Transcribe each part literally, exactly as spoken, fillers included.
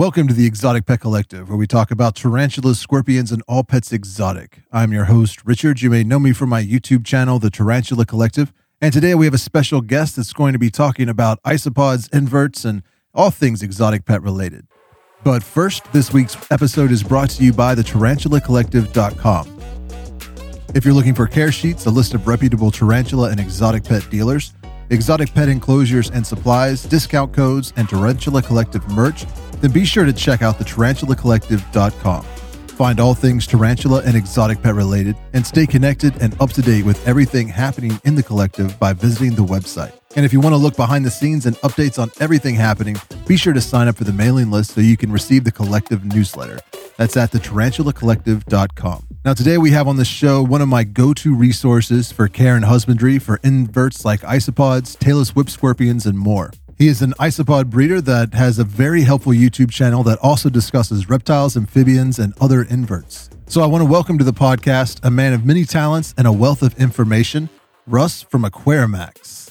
Welcome to the Exotic Pet Collective, where we talk about tarantulas, scorpions, and all pets exotic. I'm your host, Richard. You may know me from my YouTube channel, The Tarantula Collective. And today we have a special guest that's going to be talking about isopods, inverts, and all things exotic pet related. But first, this week's episode is brought to you by the tarantula collective dot com. If you're looking for care sheets, a list of reputable tarantula and exotic pet dealers, exotic pet enclosures and supplies, discount codes, and Tarantula Collective merch, then be sure to check out the tarantula collective dot com. Find all things tarantula and exotic pet related, and stay connected and up to date with everything happening in the collective by visiting the website. And if you want to look behind the scenes and updates on everything happening, be sure to sign up for the mailing list so you can receive the collective newsletter. That's at the tarantula collective dot com. Now, today we have on the show one of my go-to resources for care and husbandry for inverts like isopods, tailless whip scorpions, and more. He is an isopod breeder that has a very helpful YouTube channel that also discusses reptiles, amphibians, and other inverts. So I want to welcome to the podcast a man of many talents and a wealth of information, Russ from Aquarimax.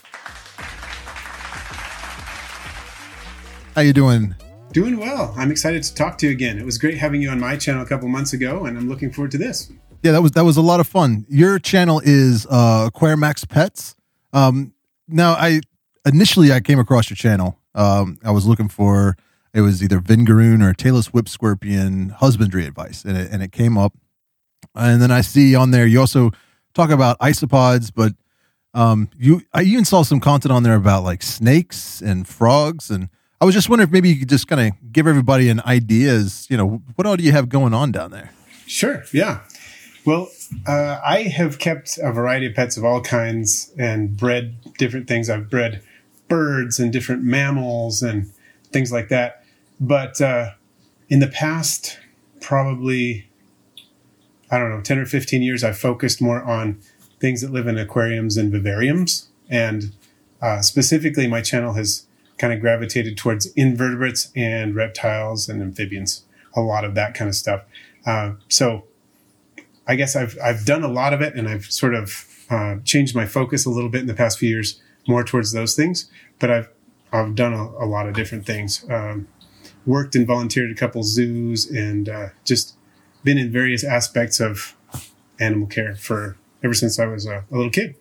How you doing? Doing well. I'm excited to talk to you again. It was great having you on my channel a couple months ago, and I'm looking forward to this. Yeah, that was that was a lot of fun. Your channel is uh, Aquarimax Pets. Um, now, I initially I came across your channel. Um, I was looking for it was either Vingaroon or tailless whip scorpion husbandry advice, and it, and it came up. And then I see on there you also talk about isopods, but um, you I even saw some content on there about like snakes and frogs, and I was just wondering if maybe you could just kind of give everybody an idea as, you know, what all do you have going on down there? Sure. Yeah. Well, uh, I have kept a variety of pets of all kinds and bred different things. I've bred birds and different mammals and things like that. But uh, in the past, probably, I don't know, ten or fifteen years, I've focused more on things that live in aquariums and vivariums. And uh, specifically, my channel has kind of gravitated towards invertebrates and reptiles and amphibians, a lot of that kind of stuff. Uh, so I guess I've I've done a lot of it, and I've sort of uh, changed my focus a little bit in the past few years, more towards those things. But I've I've done a, a lot of different things. Um, worked and volunteered at a couple zoos, and uh, just been in various aspects of animal care for ever since I was a, a little kid.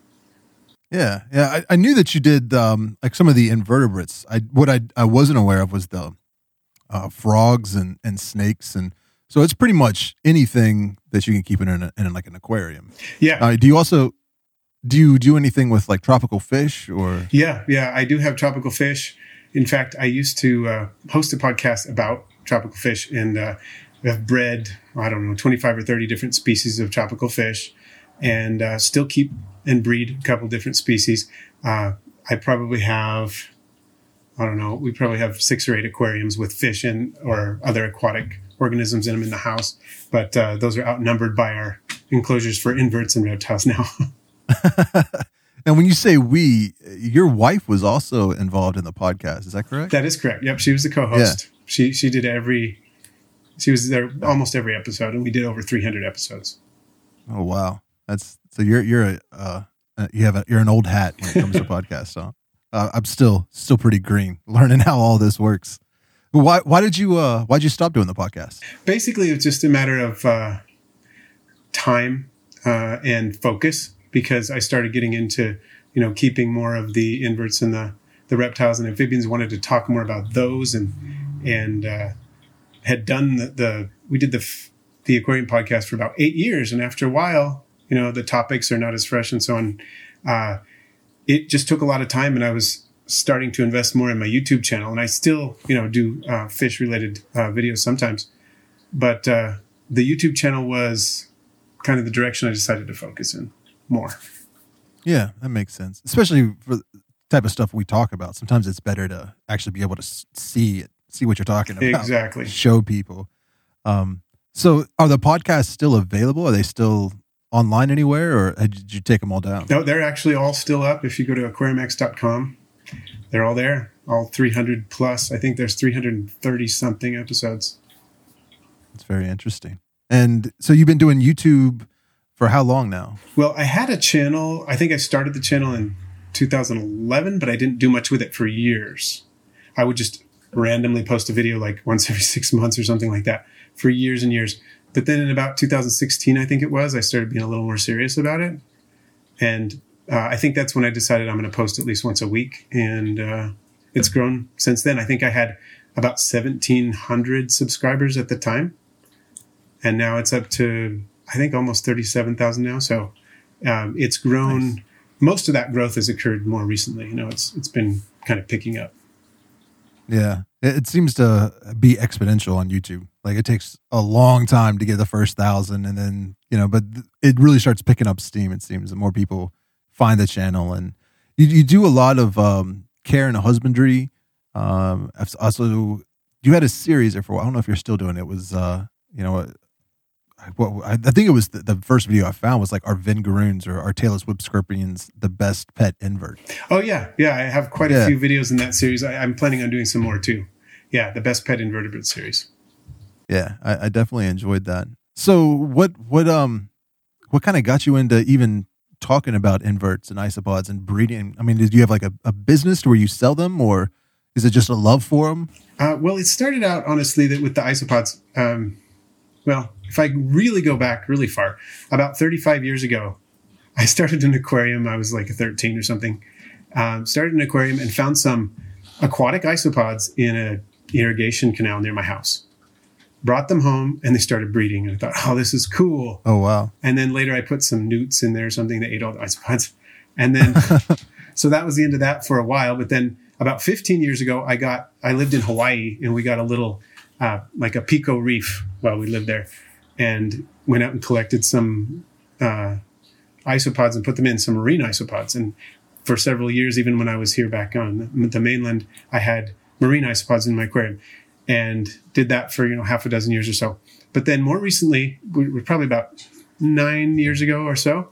Yeah, yeah. I, I knew that you did um, like some of the invertebrates. I what I I wasn't aware of was the uh, frogs and, and snakes, and so it's pretty much anything that you can keep in an, in like an aquarium. Yeah. Uh, do you also do you do anything with like tropical fish or? Yeah, yeah. I do have tropical fish. In fact, I used to uh, host a podcast about tropical fish, and uh, I've bred I don't know twenty-five or thirty different species of tropical fish, and uh, still keep and breed a couple different species. Uh, I probably have, I don't know, we probably have six or eight aquariums with fish in or other aquatic organisms in them in the house. But uh, those are outnumbered by our enclosures for inverts and reptiles now. And when you say we, your wife was also involved in the podcast. Is that correct? That is correct. Yep. She was the co-host. Yeah. She, she did every, she was there almost every episode, and we did over three hundred episodes. Oh, wow. That's so you're you're a uh, you have a you're an old hat when it comes to podcasts. So uh, I'm still still pretty green, learning how all this works. Why why did you uh why did you stop doing the podcast? Basically, it's just a matter of uh, time uh, and focus, because I started getting into you know keeping more of the inverts and the the reptiles and amphibians. Wanted to talk more about those, and and uh, had done the, the we did the the aquarium podcast for about eight years, and after a while, you know, the topics are not as fresh and so on. Uh, it just took a lot of time, and I was starting to invest more in my YouTube channel, and I still, you know, do uh, fish related uh, videos sometimes. But uh, the YouTube channel was kind of the direction I decided to focus in more. Yeah, that makes sense. Especially for the type of stuff we talk about. Sometimes it's better to actually be able to see it, see what you're talking about. Exactly. Show people. Um, so are the podcasts still available? Are they still online anywhere, or did you take them all down? No, they're actually all still up. If you go to aquarimax dot com, they're all there. All three hundred plus. I think there's three hundred thirty something episodes. That's very interesting. And so you've been doing YouTube for how long now? Well, I had a channel. I think I started the channel in two thousand eleven, but I didn't do much with it for years. I would just randomly post a video like once every six months or something like that for years and years. But then in about two thousand sixteen, I think it was, I started being a little more serious about it. And uh, I think that's when I decided I'm going to post at least once a week. And uh, it's grown since then. I think I had about seventeen hundred subscribers at the time. And now it's up to, I think, almost thirty-seven thousand now. So um, it's grown. Nice. Most of that growth has occurred more recently. You know, it's it's been kind of picking up. Yeah. It seems to be exponential on YouTube. Like it takes a long time to get the first thousand, and then, you know, but it really starts picking up steam. It seems the more people find the channel, and you, you do a lot of um, care and husbandry. Um, also, you had a series there for a while. I don't know if you're still doing it. It was, uh, you know, what I think it was the, the first video I found was like, are Vingaroons or are Tailless Whip Scorpions the best pet invert? Oh yeah. Yeah. I have quite yeah. a few videos in that series. I, I'm planning on doing some more too. Yeah. The best pet invertebrate series. Yeah. I, I definitely enjoyed that. So what, what, um, what kind of got you into even talking about inverts and isopods and breeding? I mean, did you have like a, a business where you sell them, or is it just a love for them? Uh, well, it started out honestly that with the isopods, um, well, if I really go back really far, about thirty-five years ago, I started an aquarium. I was like a thirteen or something. Um, started an aquarium and found some aquatic isopods in an irrigation canal near my house. Brought them home and they started breeding. And I thought, oh, this is cool. Oh, wow. And then later I put some newts in there or something that ate all the isopods. And then, so that was the end of that for a while. But then about fifteen years ago, I got, I lived in Hawaii and we got a little, uh, like a Pico reef while we lived there. And went out and collected some uh, isopods and put them in, some marine isopods. And for several years, even when I was here back on the mainland, I had marine isopods in my aquarium and did that for, you know, half a dozen years or so. But then more recently, we're probably about nine years ago or so,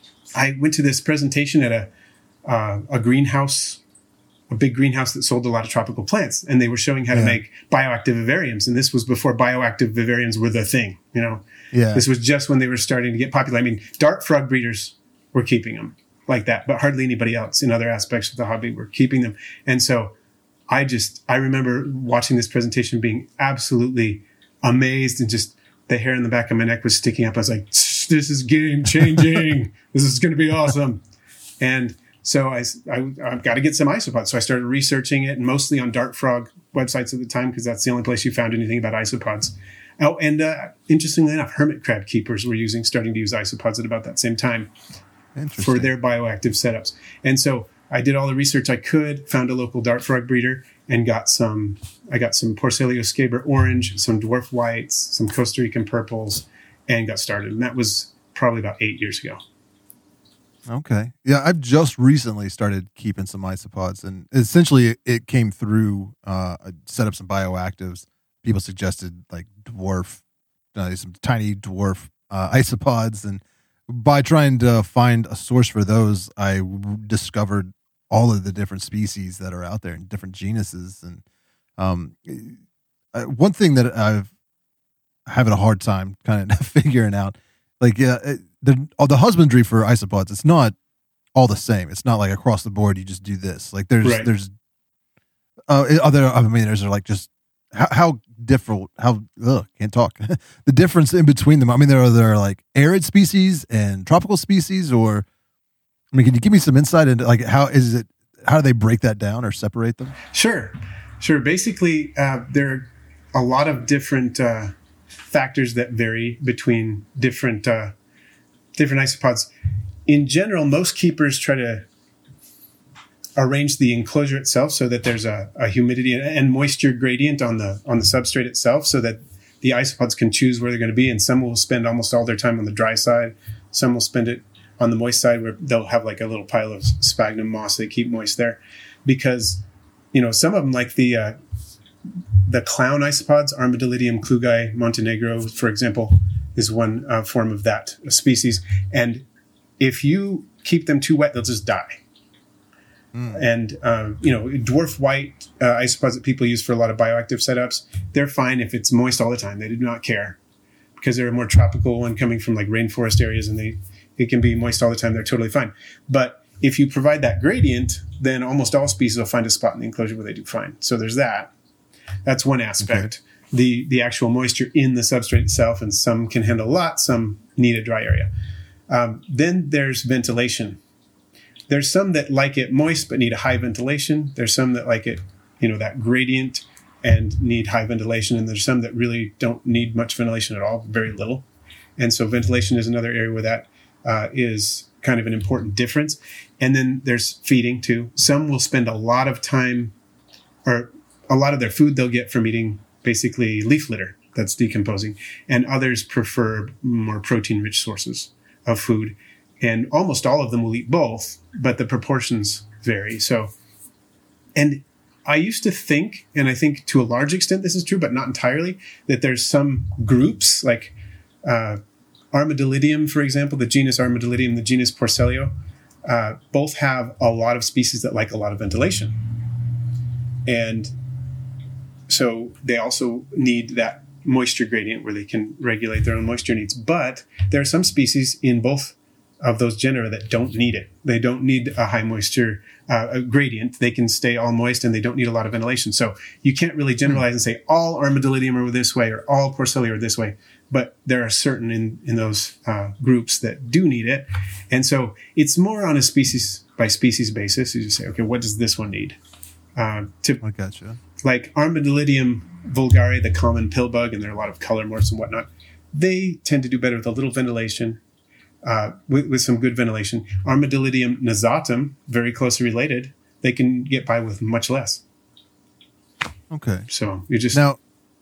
I went to this presentation at a uh, a greenhouse, a big greenhouse that sold a lot of tropical plants. And they were showing how yeah. to make bioactive vivariums. And this was before bioactive vivariums were the thing, you know. Yeah. This was just when they were starting to get popular. I mean, dart frog breeders were keeping them like that, but hardly anybody else in other aspects of the hobby were keeping them. And so I just, I remember watching this presentation being absolutely amazed, and just the hair in the back of my neck was sticking up. I was like, this is game changing. This is going to be awesome. And so I, I, I've got to get some isopods. So I started researching it, mostly on dart frog websites at the time, because that's the only place you found anything about isopods. Oh, and uh, interestingly enough, hermit crab keepers were using, starting to use isopods at about that same time for their bioactive setups. And so I did all the research I could, found a local dart frog breeder, and got some. I got some Porcellio scaber orange, some dwarf whites, some Costa Rican purples, and got started. And that was probably about eight years ago. Okay. Yeah, I've just recently started keeping some isopods, and essentially it, it came through, uh, I set up some bioactives. People suggested like dwarf, uh, some tiny dwarf uh, isopods. And by trying to find a source for those, I discovered all of the different species that are out there and different genuses. And um, uh, one thing that I've having a hard time kind of figuring out, like, yeah, it, the oh, the husbandry for isopods, it's not all the same. It's not like across the board you just do this. Like there's right. there's uh other I mean there's like just how, how different how ugh, can't talk the difference in between them. I mean there are there are like arid species and tropical species, or I mean can you give me some insight into like how is it how do they break that down or separate them? Sure, sure. Basically, uh, there are a lot of different uh, factors that vary between different. Uh, different isopods. In general, most keepers try to arrange the enclosure itself so that there's a, a humidity and moisture gradient on the on the substrate itself, so that the isopods can choose where they're going to be. And some will spend almost all their time on the dry side. Some will spend it on the moist side, where they'll have like a little pile of sphagnum moss they keep moist there. Because, you know, some of them, like the uh, the clown isopods, Armadillidium klugi Montenegro, for example, is one uh, form of that species. And if you keep them too wet, they'll just die. Mm. And, uh, you know, dwarf white uh, isopods that people use for a lot of bioactive setups, they're fine if it's moist all the time. They do not care, because they're a more tropical one coming from like rainforest areas, and they it can be moist all the time. They're totally fine. But if you provide that gradient, then almost all species will find a spot in the enclosure where they do fine. So there's that. That's one aspect. Okay. The the actual moisture in the substrate itself, and some can handle a lot, some need a dry area. Um, then there's ventilation. There's some that like it moist but need a high ventilation. There's some that like it, you know, that gradient and need high ventilation. And there's some that really don't need much ventilation at all, very little. And so ventilation is another area where that uh, is kind of an important difference. And then there's feeding too. Some will spend a lot of time, or a lot of their food they'll get from eating basically leaf litter that's decomposing. And others prefer more protein-rich sources of food. And almost all of them will eat both, but the proportions vary. So, and I used to think, and I think to a large extent this is true, but not entirely, that there's some groups like uh, Armadillidium, for example, the genus Armadillidium, the genus Porcellio, uh, both have a lot of species that like a lot of ventilation. And so they also need that moisture gradient where they can regulate their own moisture needs. But there are some species in both of those genera that don't need it. They don't need a high moisture uh, gradient. They can stay all moist and they don't need a lot of ventilation. So you can't really generalize and say all Armadillidium are this way or all Porcellio are this way. But there are certain in, in those uh, groups that do need it. And so it's more on a species by species basis. You just say, okay, what does this one need? Uh, to, I gotcha. Like Armadillidium vulgare, the common pill bug, and there are a lot of color morphs and whatnot. They tend to do better with a little ventilation. Uh, with, with some good ventilation. Armadillidium nasatum, very closely related, they can get by with much less. Okay. So you just now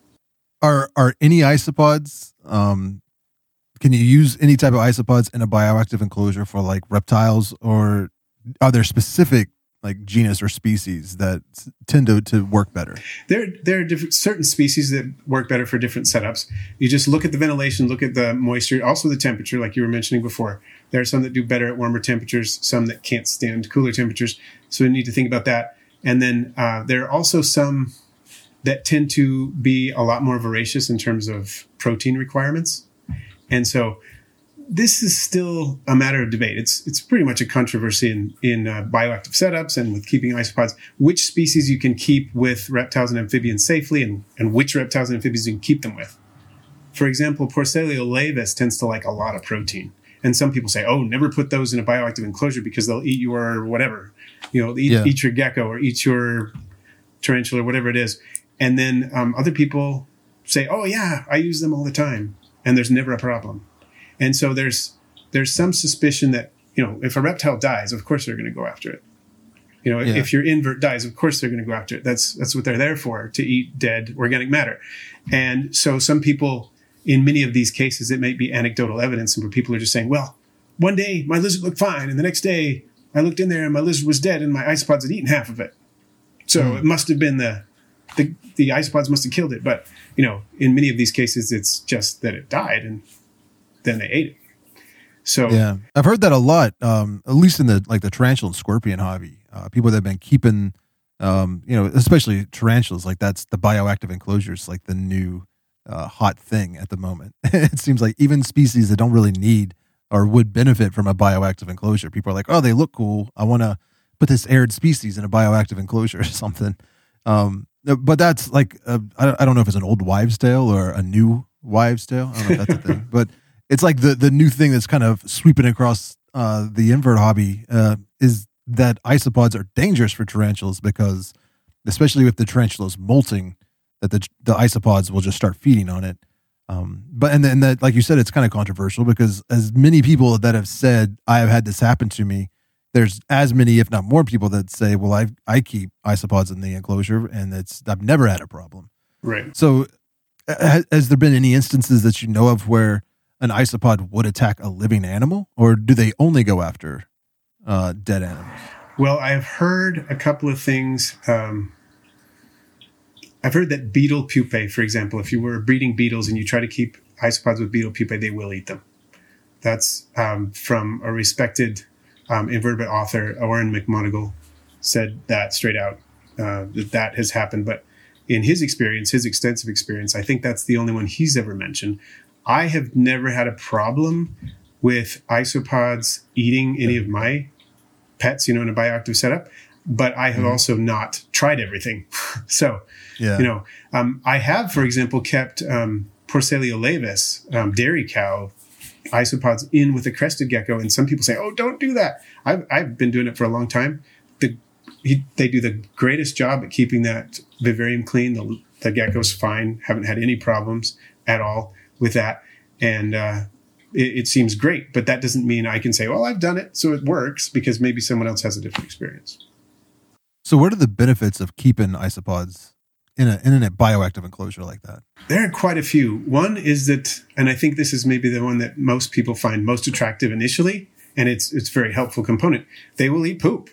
are are any isopods? Um, can you use any type of isopods in a bioactive enclosure for like reptiles, or are there specific like genus or species that tend to, to work better? There, there are different, certain species that work better for different setups. You just look at the ventilation, look at the moisture, also the temperature, like you were mentioning before. There are some that do better at warmer temperatures, some that can't stand cooler temperatures. So you need to think about that. And then uh, there are also some that tend to be a lot more voracious in terms of protein requirements. And so this is still a matter of debate. It's it's pretty much a controversy in, in uh, bioactive setups and with keeping isopods, which species you can keep with reptiles and amphibians safely and, and which reptiles and amphibians you can keep them with. For example, Porcellio laevis tends to like a lot of protein. And some people say, oh, never put those in a bioactive enclosure because they'll eat your whatever, you know, eat, yeah. eat your gecko or eat your tarantula or whatever it is. And then um, other people say, oh, yeah, I use them all the time. And there's never a problem. And so there's there's some suspicion that, you know, if a reptile dies, of course they're going to go after it. You know, yeah. if your invert dies, of course they're going to go after it. That's that's what they're there for, to eat dead organic matter. And so some people, in many of these cases, it may be anecdotal evidence, and where people are just saying, well, one day my lizard looked fine, and the next day I looked in there and my lizard was dead, and my isopods had eaten half of it. So mm. it must have been the, the the isopods must have killed it. But, you know, in many of these cases, it's just that it died, and then they ate it. So yeah, I've heard that a lot. Um, at least in the like the tarantula and scorpion hobby, uh, people that have been keeping, um, you know, especially tarantulas, like that's the bioactive enclosures, like the new uh, hot thing at the moment. It seems like even species that don't really need or would benefit from a bioactive enclosure, people are like, oh, they look cool. I want to put this arid species in a bioactive enclosure or something. Um, but that's like a, I, I don't know if it's an old wives' tale or a new wives' tale. I don't know if that's a thing, but it's like the, the new thing that's kind of sweeping across uh, the invert hobby uh, is that isopods are dangerous for tarantulas because, especially with the tarantulas molting, that the the isopods will just start feeding on it. Um, but and then that, like you said, it's kind of controversial because as many people that have said I have had this happen to me, there's as many, if not more, people that say, well, I I keep isopods in the enclosure and it's I've never had a problem. Right. So, has, has there been any instances that you know of where an isopod would attack a living animal, or do they only go after uh, dead animals? Well, I've heard a couple of things. Um, I've heard that beetle pupae, for example, if you were breeding beetles and you try to keep isopods with beetle pupae, they will eat them. That's um, from a respected um, invertebrate author, Oren McMonagle, said that straight out, uh, that that has happened. But in his experience, his extensive experience, I think that's the only one he's ever mentioned. I have never had a problem with isopods eating any of my pets, you know, in a bioactive setup. but I have mm-hmm. also not tried everything. So, yeah. you know, um, I have, for example, kept um, Porcellio laevis, um, dairy cow isopods in with a crested gecko. And some people say, oh, don't do that. I've, I've been doing it for a long time. The, he, they do the greatest job at keeping that vivarium clean. The, the gecko's fine. Haven't had any problems at all with that. And uh, it, it seems great. But that doesn't mean I can say, well, I've done it, so it works, because maybe someone else has a different experience. So what are the benefits of keeping isopods in, a, in a bioactive enclosure like that? There are quite a few. One is that, and I think this is maybe the one that most people find most attractive initially, and it's it's a very helpful component. They will eat poop.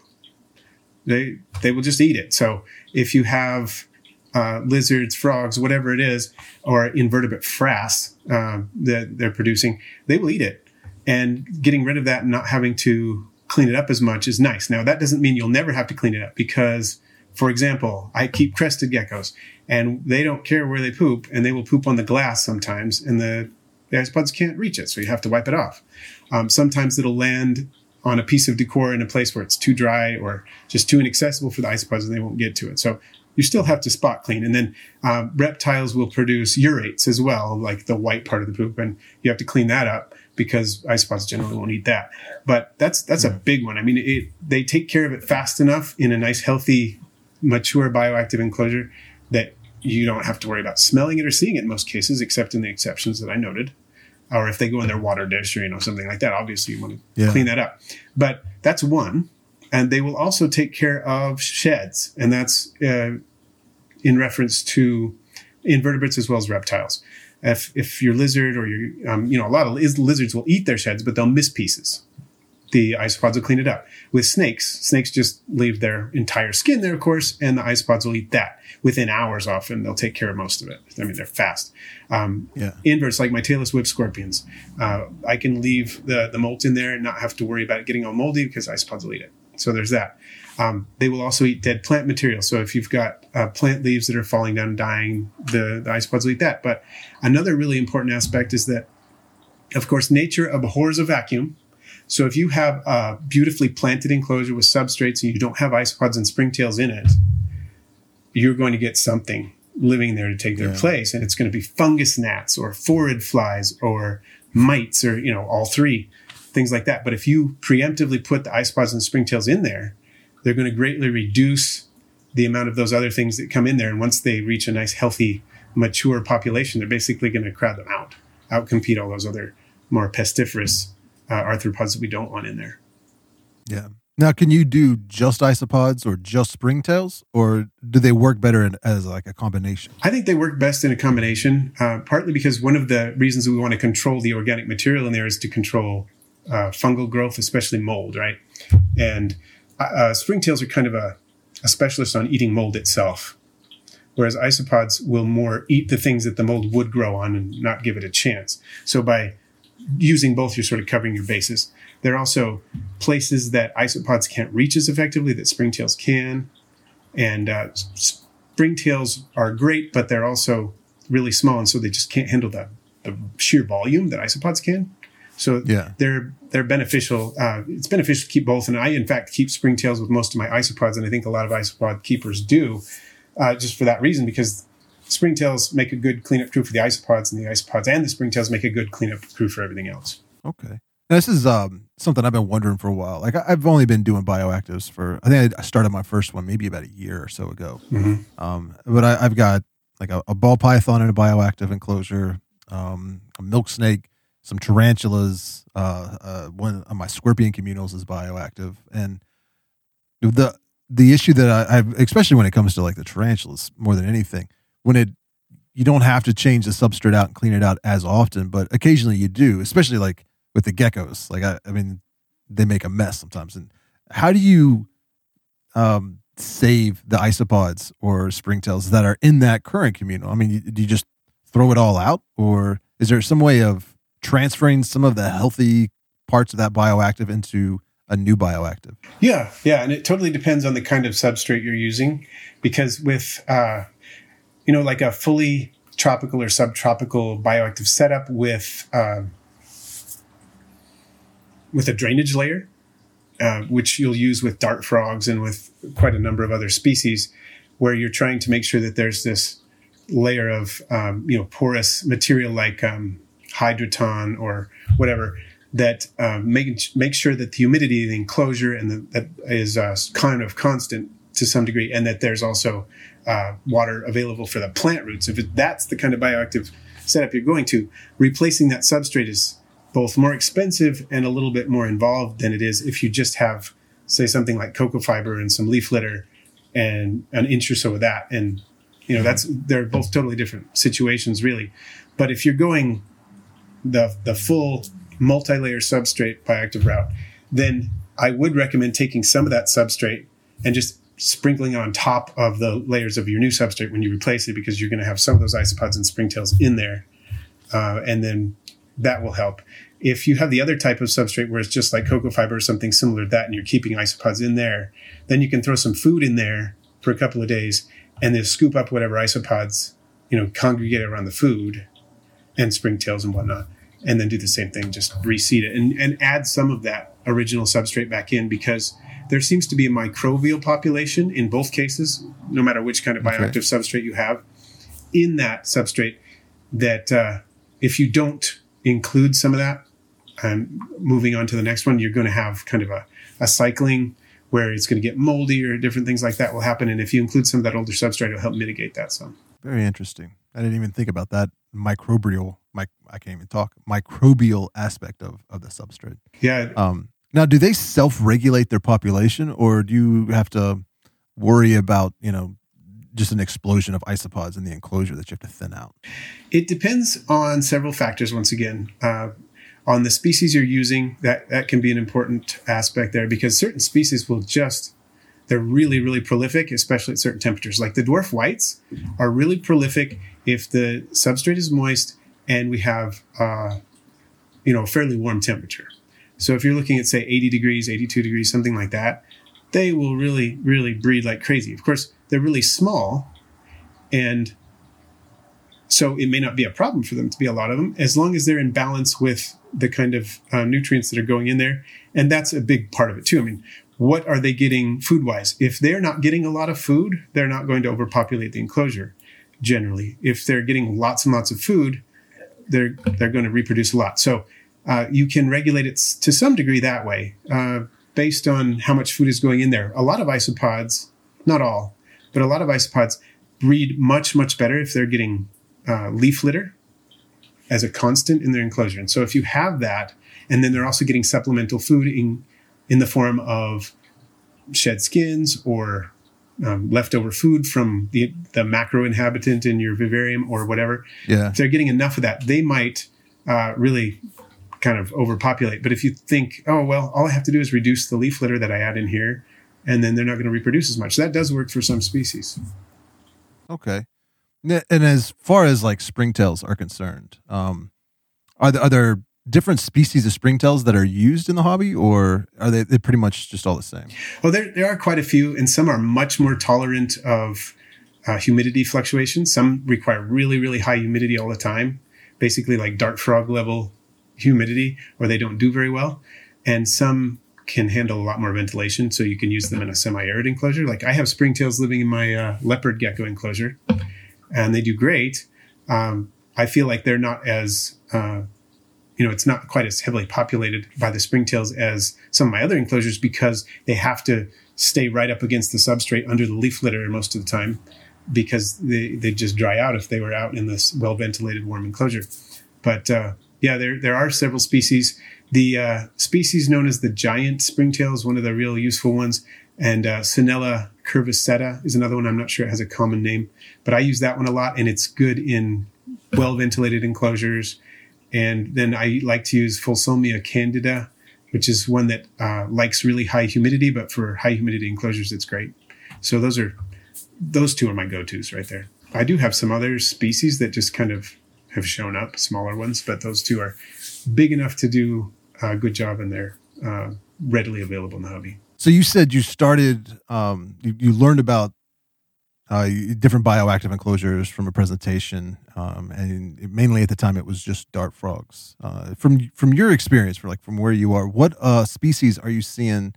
They they will just eat it. So if you have uh, lizards, frogs, whatever it is, or invertebrate frass uh, that they're producing, they will eat it. And getting rid of that and not having to clean it up as much is nice. Now, that doesn't mean you'll never have to clean it up, because, for example, I keep crested geckos, and they don't care where they poop, and they will poop on the glass sometimes, and the, the isopods can't reach it, so you have to wipe it off. Um, sometimes it'll land on a piece of decor in a place where it's too dry or just too inaccessible for the isopods, and they won't get to it. So you still have to spot clean. And then uh, reptiles will produce urates as well, like the white part of the poop, and you have to clean that up, because isopods generally won't eat that. But that's that's a big one. I mean, it, they take care of it fast enough in a nice, healthy, mature bioactive enclosure that you don't have to worry about smelling it or seeing it in most cases, except in the exceptions that I noted. Or if they go in their water dish or, you know, something like that, obviously you want to yeah. clean that up. But that's one. And they will also take care of sheds. And that's uh, in reference to invertebrates as well as reptiles. If if your lizard or your, um, you know, a lot of lizards will eat their sheds, but they'll miss pieces. The isopods will clean it up. With snakes, snakes just leave their entire skin there, of course, and the isopods will eat that. Within hours, often, they'll take care of most of it. I mean, they're fast. Um, yeah. Inverts, like my tailless whip scorpions, uh, I can leave the, the molt in there and not have to worry about it getting all moldy, because isopods will eat it. So there's that. Um, they will also eat dead plant material. So if you've got uh, plant leaves that are falling down and dying, the, the isopods will eat that. But another really important aspect is that, of course, nature abhors a vacuum. So if you have a beautifully planted enclosure with substrates and you don't have isopods and springtails in it, you're going to get something living there to take their yeah. place. And it's going to be fungus gnats or phorid flies or mites, or, you know, all three, things like that. But if you preemptively put the isopods and springtails in there, they're going to greatly reduce the amount of those other things that come in there. And once they reach a nice, healthy, mature population, they're basically going to crowd them out, outcompete all those other more pestiferous uh, arthropods that we don't want in there. Yeah. Now, can you do just isopods or just springtails, or do they work better in, as like a combination? I think they work best in a combination, uh, partly because one of the reasons we want to control the organic material in there is to control uh, fungal growth, especially mold, right? And uh, springtails are kind of a, a specialist on eating mold itself, whereas isopods will more eat the things that the mold would grow on and not give it a chance. So by using both, you're sort of covering your bases. There are also places that isopods can't reach as effectively that springtails can. And uh, springtails are great, but they're also really small, and so they just can't handle the, the sheer volume that isopods can. So yeah. they're they're beneficial. Uh, it's beneficial to keep both. And I, in fact, keep springtails with most of my isopods, and I think a lot of isopod keepers do, uh, just for that reason, because springtails make a good cleanup crew for the isopods, and the isopods and the springtails make a good cleanup crew for everything else. Okay. Now, this is um, something I've been wondering for a while. Like I, I've only been doing bioactives for, I think I started my first one maybe about a year or so ago. Mm-hmm. Um, but I, I've got like a, a ball python in a bioactive enclosure, um, a milk snake, some tarantulas, uh, uh, one of my scorpion communals is bioactive. And the the issue that I, I've, especially when it comes to like the tarantulas more than anything, when it, you don't have to change the substrate out and clean it out as often, but occasionally you do, especially like with the geckos. Like, I, I mean, they make a mess sometimes. And how do you um, save the isopods or springtails that are in that current communal? I mean, do you just throw it all out, or is there some way of transferring some of the healthy parts of that bioactive into a new bioactive? Yeah, yeah. And it totally depends on the kind of substrate you're using, because with, uh, you know, like a fully tropical or subtropical bioactive setup with, uh, with a drainage layer, uh, which you'll use with dart frogs and with quite a number of other species, where you're trying to make sure that there's this layer of um, you know porous material like um, hydroton or whatever that uh, make make sure that the humidity of the enclosure and the, that is uh, kind of constant to some degree, and that there's also uh, water available for the plant roots. If it, that's the kind of bioactive setup you're going to, replacing that substrate is both more expensive and a little bit more involved than it is if you just have, say, something like cocoa fiber and some leaf litter and an inch or so of that. And, you know, that's, they're both totally different situations, really. But if you're going the the full multi-layer substrate bioactive route, then I would recommend taking some of that substrate and just sprinkling on top of the layers of your new substrate when you replace it, because you're going to have some of those isopods and springtails in there. Uh, and then that will help. If you have the other type of substrate where it's just like cocoa fiber or something similar to that, and you're keeping isopods in there, then you can throw some food in there for a couple of days and then scoop up whatever isopods, you know, congregate around the food and springtails and whatnot, and then do the same thing, just reseed it and, and add some of that original substrate back in, because there seems to be a microbial population in both cases, no matter which kind of bioactive okay. substrate you have in that substrate, that uh, if you don't include some of that, and moving on to the next one, you're going to have kind of a, a cycling where it's going to get moldy or different things like that will happen. And if you include some of that older substrate, it'll help mitigate that some. Very interesting. I didn't even think about that microbial, mic, I can't even talk, microbial aspect of, of the substrate. Yeah. Um, now, do they self-regulate their population, or do you have to worry about, you know, just an explosion of isopods in the enclosure that you have to thin out? It depends on several factors, once again. Uh, on the species you're using, that, that can be an important aspect there, because certain species will just, they're really, really prolific, especially at certain temperatures. Like the dwarf whites are really prolific if the substrate is moist and we have, uh, you know, a fairly warm temperature. So if you're looking at, say, eighty degrees, eighty-two degrees, something like that, they will really, really breed like crazy. Of course, they're really small, and so it may not be a problem for them to be a lot of them, as long as they're in balance with the kind of uh, nutrients that are going in there. And that's a big part of it too. I mean, what are they getting food-wise? If they're not getting a lot of food, they're not going to overpopulate the enclosure generally. If they're getting lots and lots of food, they're they're going to reproduce a lot. So uh, you can regulate it to some degree that way, uh, based on how much food is going in there. A lot of isopods, not all, but a lot of isopods breed much, much better if they're getting uh, leaf litter as a constant in their enclosure. And so if you have that, and then they're also getting supplemental food in, in the form of shed skins or um, leftover food from the, the macro inhabitant in your vivarium or whatever, yeah. if they're getting enough of that, they might uh, really kind of overpopulate. But if you think, oh, well, all I have to do is reduce the leaf litter that I add in here, and then they're not going to reproduce as much. So that does work for some species. Okay. And as far as like springtails are concerned, um, are there, are there different species of springtails that are used in the hobby, or are they they're pretty much just all the same? Well, there there are quite a few, and some are much more tolerant of uh, humidity fluctuations. Some require really, really high humidity all the time, basically like dart frog level humidity, or they don't do very well. And some can handle a lot more ventilation, so you can use them in a semi-arid enclosure. Like I have springtails living in my uh, leopard gecko enclosure, and they do great. Um, I feel like they're not as, uh, you know, it's not quite as heavily populated by the springtails as some of my other enclosures, because they have to stay right up against the substrate under the leaf litter most of the time, because they, they just dry out if they were out in this well-ventilated warm enclosure. But uh, yeah, there there are several species. The uh, species known as the giant springtail is one of the real useful ones. And uh, Sinella curviceta is another one. I'm not sure it has a common name, but I use that one a lot, and it's good in well-ventilated enclosures. And then I like to use Fulsomia candida, which is one that uh, likes really high humidity, but for high humidity enclosures, it's great. So those are those two are my go-tos right there. I do have some other species that just kind of have shown up, smaller ones, but those two are big enough to do a good job, and they're uh, readily available in the hobby. So you said you started, um, you, you learned about uh, different bioactive enclosures from a presentation, um, and mainly at the time it was just dart frogs. Uh, from from your experience, for like from where you are, what uh, species are you seeing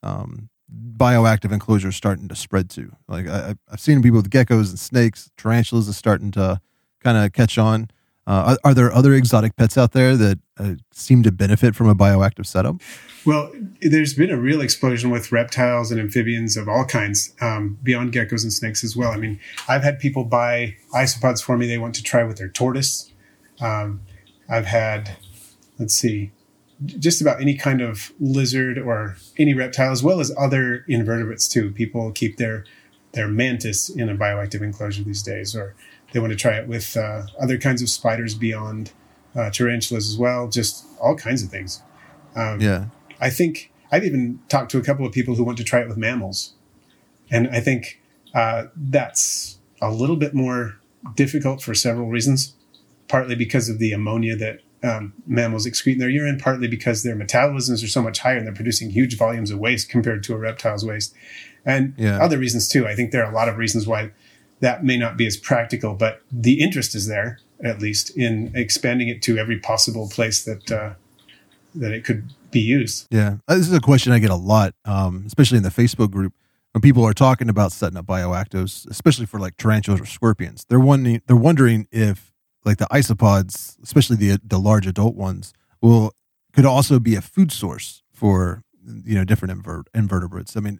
um, bioactive enclosures starting to spread to. Like I, I've seen people with geckos and snakes, tarantulas is starting to kind of catch on. Uh, are, are there other exotic pets out there that uh, seem to benefit from a bioactive setup? Well, there's been a real explosion with reptiles and amphibians of all kinds, um, beyond geckos and snakes as well. I mean, I've had people buy isopods for me they want to try with their tortoise. Um, I've had, let's see, just about any kind of lizard or any reptile, as well as other invertebrates too. People keep their their mantis in a bioactive enclosure these days, or they want to try it with uh, other kinds of spiders beyond uh, tarantulas as well, just all kinds of things. Um, yeah. I think I've even talked to a couple of people who want to try it with mammals. And I think uh, that's a little bit more difficult for several reasons, partly because of the ammonia that um, mammals excrete in their urine, partly because their metabolisms are so much higher and they're producing huge volumes of waste compared to a reptile's waste. And yeah. other reasons too. I think there are a lot of reasons why that may not be as practical, but the interest is there, at least, in expanding it to every possible place that uh, that it could be used. Yeah, this is a question I get a lot, um, especially in the Facebook group. When people are talking about setting up bioactives, especially for like tarantulas or scorpions, they're wondering, they're wondering if like the isopods, especially the the large adult ones, will could also be a food source for, you know, different invert, invertebrates. I mean,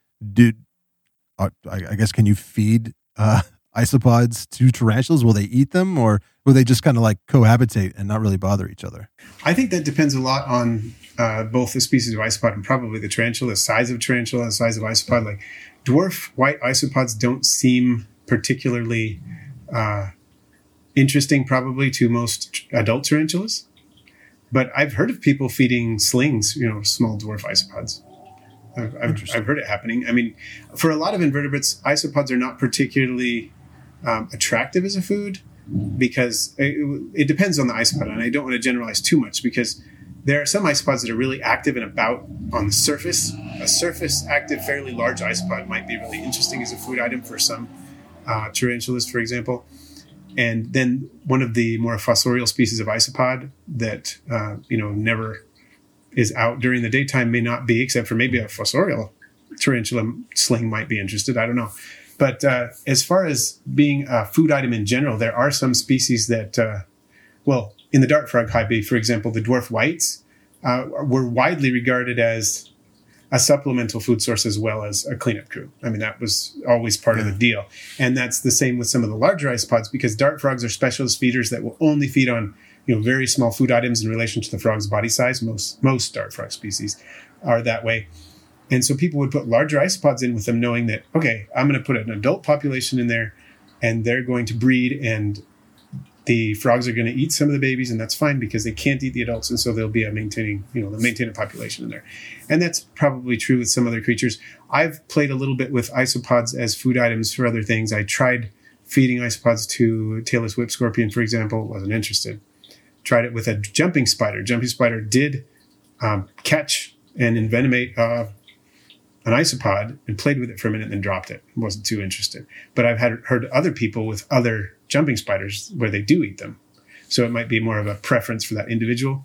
do I, I guess can you feed uh, isopods to tarantulas? Will they eat them, or will they just kind of like cohabitate and not really bother each other? I think that depends a lot on uh, both the species of isopod and probably the tarantula, the size of tarantula, the size of isopod. Like dwarf white isopods don't seem particularly uh, interesting probably to most adult tarantulas. But I've heard of people feeding slings, you know, small dwarf isopods. I've, I've, I've heard it happening. I mean, for a lot of invertebrates, isopods are not particularly um, attractive as a food because it, it depends on the isopod. And I don't want to generalize too much because there are some isopods that are really active and about on the surface. A surface active, fairly large isopod might be really interesting as a food item for some uh, tarantulas, for example. And then one of the more fossorial species of isopod that, uh, you know, never is out during the daytime may not be, except for maybe a fossorial tarantula sling might be interested. I don't know. But uh, as far as being a food item in general, there are some species that, uh, well, in the dart frog hive, for example, the dwarf whites uh, were widely regarded as a supplemental food source as well as a cleanup crew. I mean, that was always part yeah. of the deal. And that's the same with some of the larger isopods because dart frogs are specialist feeders that will only feed on, you know, very small food items in relation to the frog's body size. Most most dart frog species are that way. And so people would put larger isopods in with them knowing that, okay, I'm going to put an adult population in there and they're going to breed and the frogs are going to eat some of the babies, and that's fine because they can't eat the adults. And so there'll be a maintaining, you know, they'll maintain a population in there. And that's probably true with some other creatures. I've played a little bit with isopods as food items for other things. I tried feeding isopods to tailless whip scorpion, for example, wasn't interested. Tried it with a jumping spider. Jumping spider did um, catch and envenomate uh, an isopod and played with it for a minute and then dropped it. Wasn't too interested. But I've had heard other people with other jumping spiders where they do eat them. So it might be more of a preference for that individual.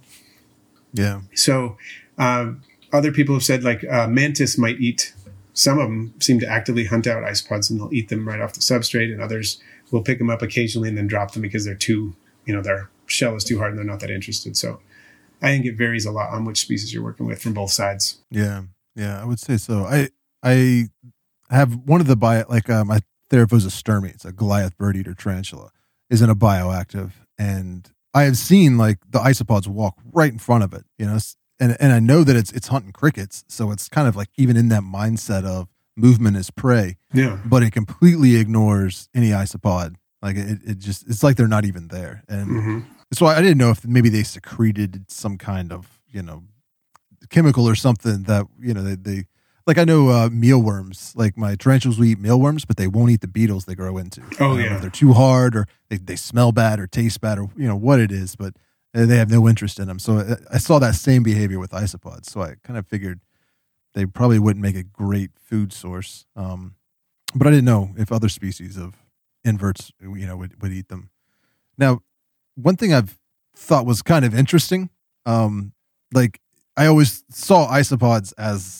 Yeah. So um, other people have said like uh, mantis might eat, some of them seem to actively hunt out isopods and they'll eat them right off the substrate, and others will pick them up occasionally and then drop them because they're too, you know, their shell is too hard and they're not that interested. So I think it varies a lot on which species you're working with from both sides. Yeah. Yeah, I would say so. I I have one of the bio, like uh, my Theraphosa sturmi, it's a Goliath bird eater tarantula, is in a bioactive, and I have seen like the isopods walk right in front of it, you know, and and I know that it's it's hunting crickets, so it's kind of like even in that mindset of movement is prey. Yeah, but it completely ignores any isopod. Like it, it just it's like they're not even there, and mm-hmm. so I didn't know if maybe they secreted some kind of, you know, chemical or something that, you know, they, they like, I know uh, mealworms, like my tarantulas will eat mealworms, but they won't eat the beetles they grow into. Oh, yeah. They're too hard, or they, they smell bad or taste bad, or, you know, what it is, but they have no interest in them. So I saw that same behavior with isopods. So I kind of figured they probably wouldn't make a great food source. Um, but I didn't know if other species of inverts, you know, would, would eat them. Now, one thing I've thought was kind of interesting, um, like, I always saw isopods as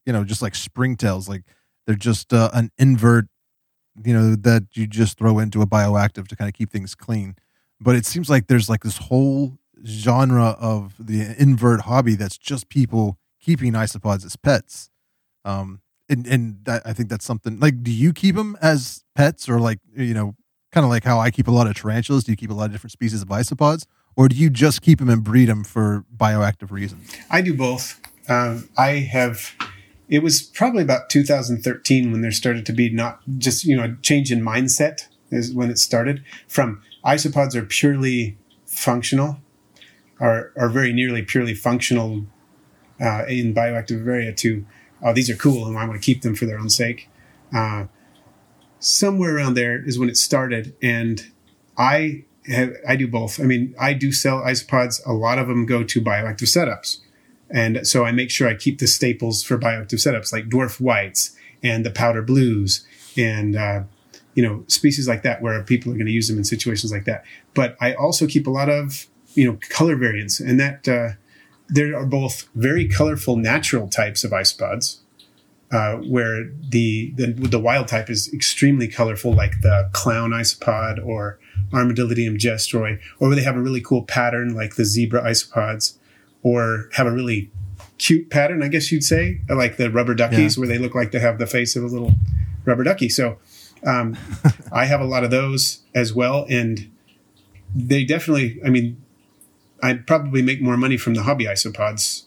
you know, just like springtails, like they're just uh, an invert, you know, that you just throw into a bioactive to kind of keep things clean. But it seems like there's like this whole genre of the invert hobby that's just people keeping isopods as pets. Um, and and that, I think that's something like, do you keep them as pets, or like, you know, kind of like how I keep a lot of tarantulas? Do you keep a lot of different species of isopods, or do you just keep them and breed them for bioactive reasons? I do both. Um, I have, it was probably about two thousand thirteen when there started to be not just, you know, a change in mindset is when it started from isopods are purely functional, are, are very nearly purely functional uh, in bioactive Vivaria to, oh, these are cool and I want to keep them for their own sake. Uh, somewhere around there is when it started. And I have, I do both. I mean, I do sell isopods. A lot of them go to bioactive setups. And so I make sure I keep the staples for bioactive setups like dwarf whites and the powder blues and, uh, you know, species like that where people are going to use them in situations like that. But I also keep a lot of, you know, color variants, and that uh, there are both very colorful natural types of isopods uh, where the, the the wild type is extremely colorful, like the clown isopod or Armadillidium gestroy, or where they have a really cool pattern like the zebra isopods, or have a really cute pattern, I guess you'd say, like the rubber duckies, yeah, where they look like they have the face of a little rubber ducky. So um, I have a lot of those as well. And they definitely, I mean, I'd probably make more money from the hobby isopods.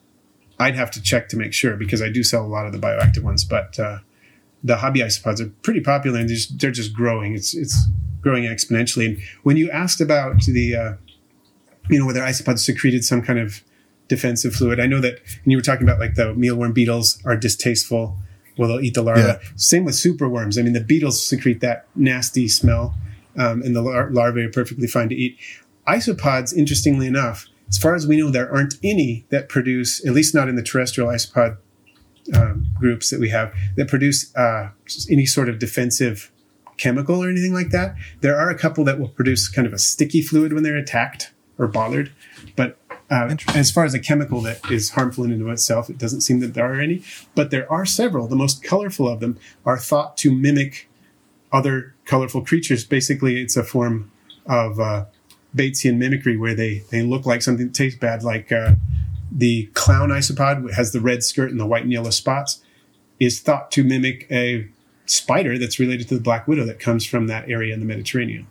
I'd have to check to make sure, because I do sell a lot of the bioactive ones, but uh, the hobby isopods are pretty popular, and they're just, they're just growing. It's it's growing exponentially. And when you asked about the, uh, you know, whether isopods secreted some kind of defensive fluid, I know that, and you were talking about like the mealworm beetles are distasteful. Well, they'll eat the larva. Yeah. Same with superworms. I mean, the beetles secrete that nasty smell, um, and the lar- larvae are perfectly fine to eat. Isopods, interestingly enough, as far as we know, there aren't any that produce, at least not in the terrestrial isopod um, groups that we have, that produce uh, any sort of defensive chemical or anything like that. There are a couple that will produce kind of a sticky fluid when they're attacked or bothered. But uh, as far as a chemical that is harmful in and of itself, it doesn't seem that there are any. But there are several. The most colorful of them are thought to mimic other colorful creatures. Basically, it's a form of uh, Batesian mimicry where they, they look like something that tastes bad, like uh, the clown isopod has the red skirt and the white and yellow spots, is thought to mimic a spider that's related to the black widow that comes from that area in the Mediterranean.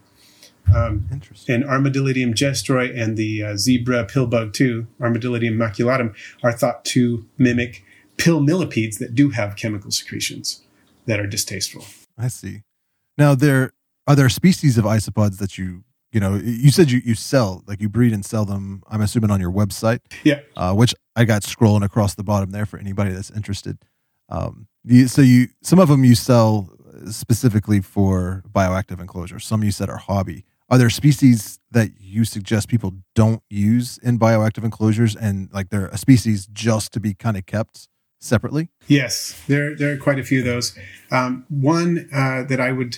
Um, Interesting. And Armadillidium gestroy and the uh, zebra pillbug too, Armadillidium maculatum, are thought to mimic pill millipedes that do have chemical secretions that are distasteful. I see. Now, there are there species of isopods that you you know you said you, you sell, like you breed and sell them, I'm assuming on your website. Yeah. Uh, which I got scrolling across the bottom there for anybody that's interested. Um, you, so you some of them you sell specifically for bioactive enclosures. Some you said are hobby. Are there species that you suggest people don't use in bioactive enclosures, and like they're a species just to be kind of kept separately? Yes, there there are quite a few of those. Um, one uh, that I would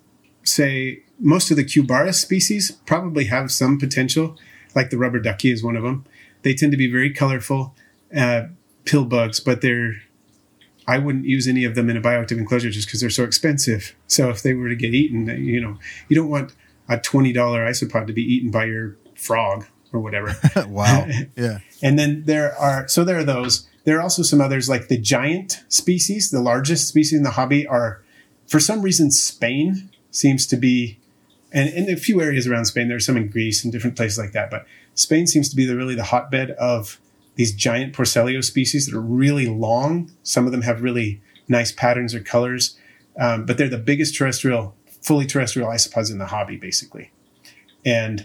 say, most of the Cubaris species probably have some potential, like the rubber ducky is one of them. They tend to be very colorful uh, pill bugs, but they're I wouldn't use any of them in a bioactive enclosure just because they're so expensive. So if they were to get eaten, you know, you don't want a twenty dollars isopod to be eaten by your frog or whatever. Wow. Yeah. And then there are, so there are those. There are also some others like the giant species. The largest species in the hobby are, for some reason, Spain seems to be, and in a few areas around Spain, there's some in Greece and different places like that. But Spain seems to be the really the hotbed of these giant Porcellio species that are really long. Some of them have really nice patterns or colors, um, but they're the biggest terrestrial fully terrestrial isopods in the hobby, basically. And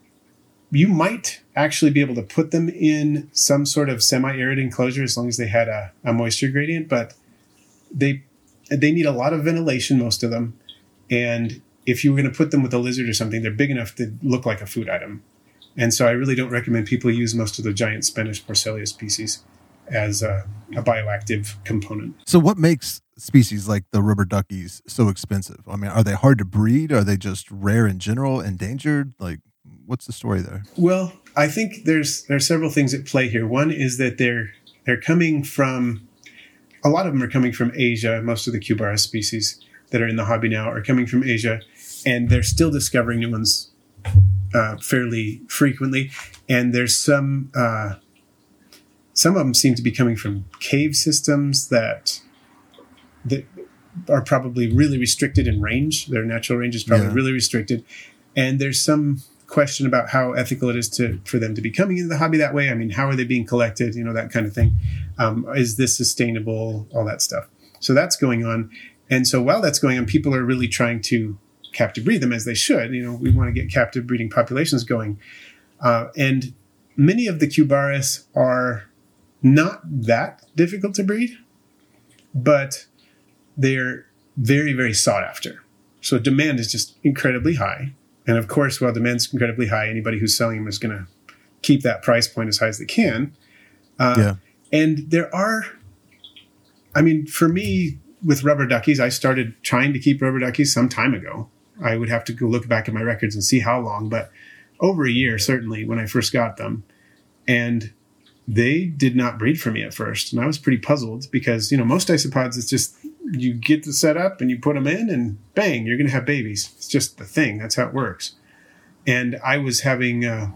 you might actually be able to put them in some sort of semi-arid enclosure as long as they had a, a moisture gradient, but they they need a lot of ventilation, most of them. And if you were going to put them with a lizard or something, they're big enough to look like a food item. And so I really don't recommend people use most of the giant Spanish Porcellio species as a, a bioactive component. So what makes species like the rubber duckies so expensive? I mean, are they hard to breed? Are they just rare in general, endangered? Like, what's the story there? Well, I think there's there are several things at play here. One is that they're they're coming from a lot of them are coming from Asia. Most of the Cubaris species that are in the hobby now are coming from Asia, and they're still discovering new ones uh, fairly frequently. And there's some, uh, some of them seem to be coming from cave systems that, that are probably really restricted in range. Their natural range is probably yeah. really restricted. And there's some question about how ethical it is to for them to be coming into the hobby that way. I mean, how are they being collected? You know, that kind of thing. Um, is this sustainable? All that stuff. So that's going on. And so while that's going on, people are really trying to captive breed them, as they should. You know, we want to get captive breeding populations going. Uh, and many of the Cubaris are not that difficult to breed, but they're very, very sought after. So demand is just incredibly high. And of course, while demand's incredibly high, anybody who's selling them is going to keep that price point as high as they can. Uh, yeah. And there are, I mean, for me, with rubber duckies, I started trying to keep rubber duckies some time ago. I would have to go look back at my records and see how long, but over a year, certainly, when I first got them. And they did not breed for me at first. And I was pretty puzzled because, you know, most isopods, it's just you get the setup and you put them in and bang, you're going to have babies. It's just the thing. That's how it works. And I was having uh,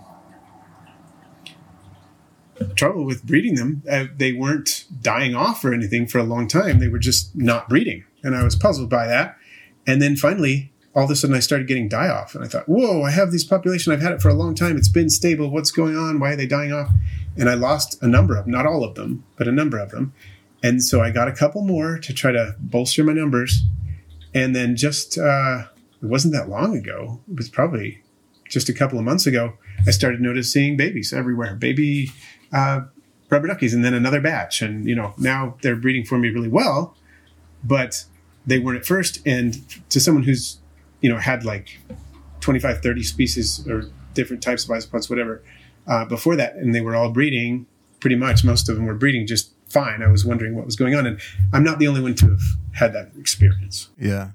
trouble with breeding them. Uh, they weren't dying off or anything for a long time. They were just not breeding. And I was puzzled by that. And then finally, all of a sudden I started getting die off. And I thought, whoa, I have this population. I've had it for a long time. It's been stable. What's going on? Why are they dying off? And I lost a number of them, not all of them, but a number of them. And so I got a couple more to try to bolster my numbers. And then just, uh, it wasn't that long ago. It was probably just a couple of months ago. I started noticing babies everywhere, baby uh, rubber duckies, and then another batch. And, you know, now they're breeding for me really well, but they weren't at first. And to someone who's, you know, had like twenty-five, thirty species or different types of isopods, whatever, uh, before that, and they were all breeding, pretty much most of them were breeding just fine. I was wondering what was going on, and I'm not the only one to have had that experience. Yeah.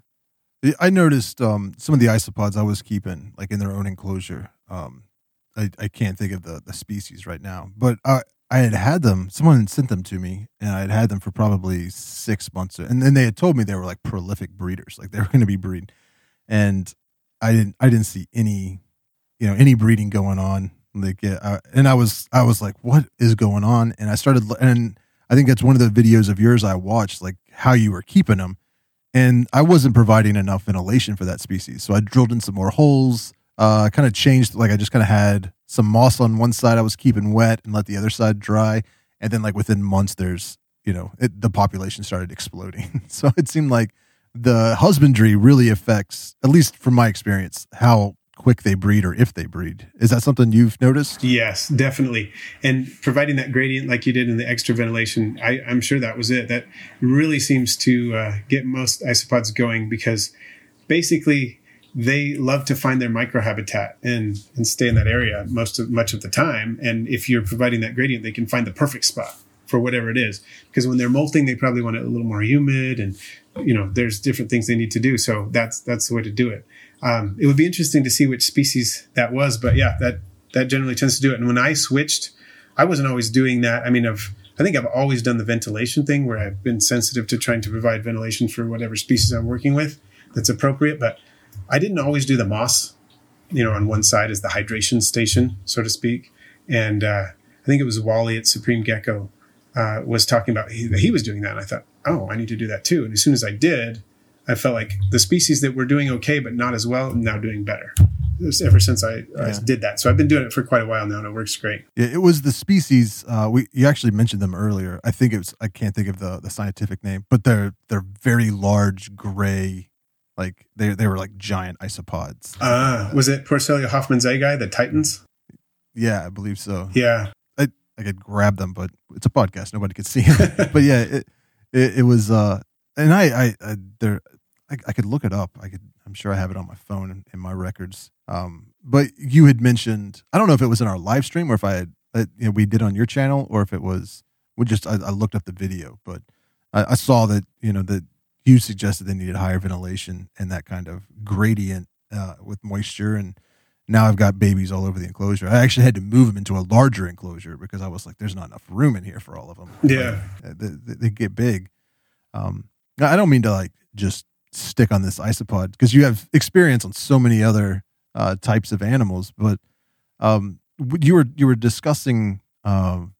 I noticed um, some of the isopods I was keeping, like in their own enclosure. Um, I, I can't think of the, the species right now, but I, I had had them, someone had sent them to me, and I had had them for probably six months. And then they had told me they were like prolific breeders, like they were going to be breeding. And I didn't, I didn't see any, you know, any breeding going on. Like, yeah, uh, and I was, I was like, what is going on? And I started, and I think that's one of the videos of yours I watched, like how you were keeping them. And I wasn't providing enough ventilation for that species. So I drilled in some more holes, uh, kind of changed, like I just kind of had some moss on one side I was keeping wet and let the other side dry. And then like within months, there's, you know, it, the population started exploding. So it seemed like the husbandry really affects, at least from my experience, how quick they breed or if they breed. Is that something you've noticed? Yes, definitely. And providing that gradient like you did in the extra ventilation, I, I'm sure that was it. That really seems to uh, get most isopods going, because basically they love to find their microhabitat and, and stay in that area most of, much of the time. And if you're providing that gradient, they can find the perfect spot for whatever it is. Because when they're molting, they probably want it a little more humid, and you know, there's different things they need to do. So that's that's the way to do it. Um, it would be interesting to see which species that was, but yeah, that, that generally tends to do it. And when I switched, I wasn't always doing that. I mean, I've, I think I've always done the ventilation thing, where I've been sensitive to trying to provide ventilation for whatever species I'm working with that's appropriate. But I didn't always do the moss, you know, on one side as the hydration station, so to speak. And uh, I think it was Wally at Supreme Gecko uh, was talking about he, he was doing that. And I thought, oh, I need to do that too. And as soon as I did, I felt like the species that were doing okay, but not as well, now doing better. Ever since I, yeah. I did that. So I've been doing it for quite a while now, and it works great. Yeah, it was the species, uh, we you actually mentioned them earlier. I think it was, I can't think of the, the scientific name, but they're they're very large, gray, like they they were like giant isopods. Uh, was it Porcelia hoffmannsegii, the Titans? Yeah, I believe so. Yeah. I, I could grab them, but it's a podcast. Nobody could see them. But yeah, it, it, it was, uh, and I, I, I they're, I, I could look it up. I could. I'm sure I have it on my phone in, in my records. Um, but you had mentioned, I don't know if it was in our live stream or if I had, uh, you know, we did on your channel, or if it was, we just, I, I looked up the video, but I, I saw that, you know, that you suggested they needed higher ventilation and that kind of gradient uh, with moisture. And now I've got babies all over the enclosure. I actually had to move them into a larger enclosure because I was like, there's not enough room in here for all of them. Yeah. Like, they, they, they get big. Um, I don't mean to like just stick on this isopod because you have experience on so many other uh, types of animals, but um, you were you were discussing um,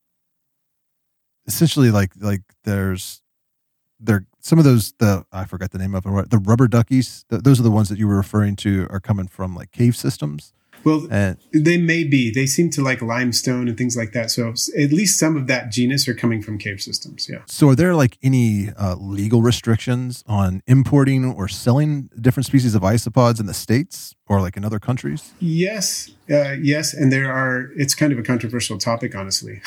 essentially like like there's there some of those the I forgot the name of it, the rubber duckies. The, those are the ones that you were referring to are coming from like cave systems. Well, and, they may be. They seem to like limestone and things like that. So at least some of that genus are coming from cave systems. Yeah. So are there like any uh, legal restrictions on importing or selling different species of isopods in the States or like in other countries? Yes. Uh, yes. And there are, it's kind of a controversial topic, honestly.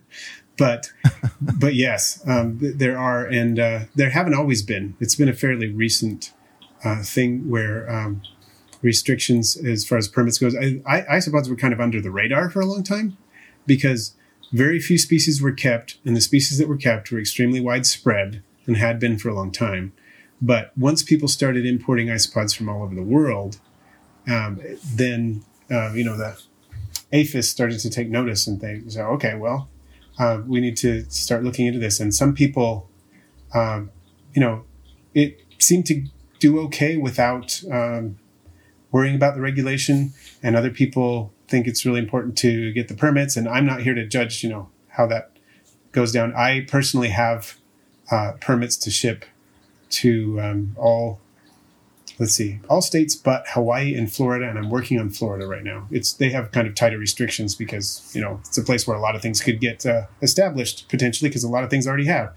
but, but yes, um, there are, and uh, there haven't always been. It's been a fairly recent uh, thing where, um, restrictions as far as permits goes. I, I, isopods were kind of under the radar for a long time because very few species were kept, and the species that were kept were extremely widespread and had been for a long time. But once people started importing isopods from all over the world, um, then uh, you know the APHIS started to take notice and they said, okay, well, uh, we need to start looking into this. And some people, um, you know, it seemed to do okay without um, worrying about the regulation, and other people think it's really important to get the permits. And I'm not here to judge, you know, how that goes down. I personally have uh, permits to ship to um, all, let's see, all states but Hawaii and Florida, and I'm working on Florida right now. It's they have kind of tighter restrictions because, you know, it's a place where a lot of things could get uh, established potentially because a lot of things already have.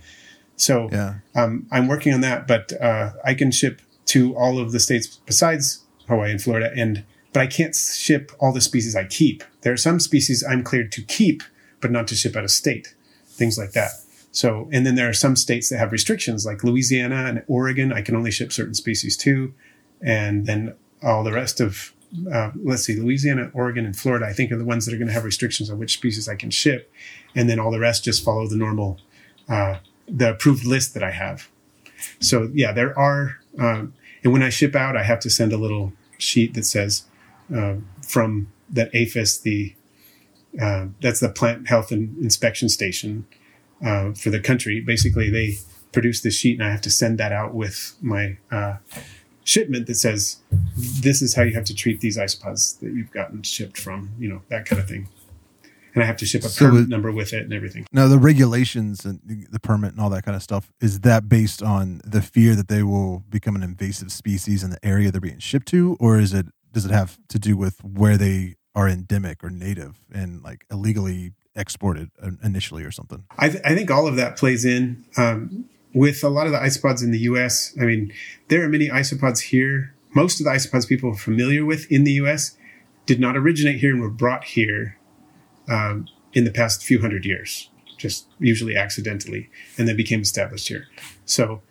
So yeah. um, I'm working on that, but uh, I can ship to all of the states besides Hawaii and Florida, and but I can't ship all the species I keep. There are some species I'm cleared to keep, but not to ship out of state, things like that. So, and then there are some states that have restrictions, like Louisiana and Oregon. I can only ship certain species to, and then all the rest of, uh, let's see, Louisiana, Oregon, and Florida, I think are the ones that are going to have restrictions on which species I can ship, and then all the rest just follow the normal, uh, the approved list that I have. So, yeah, there are, um, and when I ship out, I have to send a little sheet that says uh, from that APHIS, the uh, that's the Plant Health and Inspection Station uh, for the country. Basically, they produce this sheet, and I have to send that out with my uh, shipment that says this is how you have to treat these isopods that you've gotten shipped from, you know, that kind of thing. And I have to ship a so permit it, number with it and everything. Now, the regulations and the permit and all that kind of stuff, is that based on the fear that they will become an invasive species in the area they're being shipped to? Or is it does it have to do with where they are endemic or native and like illegally exported initially or something? I, th- I think all of that plays in. Um, with a lot of the isopods in the U S, I mean, there are many isopods here. Most of the isopods people are familiar with in the U S did not originate here and were brought here Um, in the past few hundred years, just usually accidentally, and they became established here. So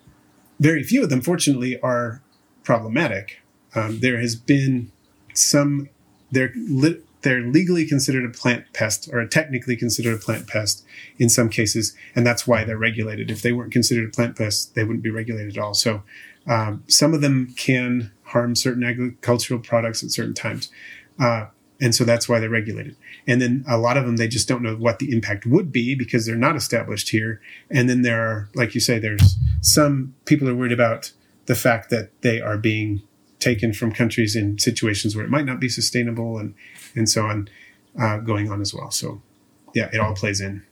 very few of them, fortunately, are problematic. Um, there has been some, they're, li- they're legally considered a plant pest or technically considered a plant pest in some cases, and that's why they're regulated. If they weren't considered a plant pest, they wouldn't be regulated at all. So um, some of them can harm certain agricultural products at certain times. Uh, And so that's why they're regulated. And then a lot of them, they just don't know what the impact would be because they're not established here. And then there are, like you say, there's some people are worried about the fact that they are being taken from countries in situations where it might not be sustainable and, and so on uh, going on as well. So, yeah, it all plays in.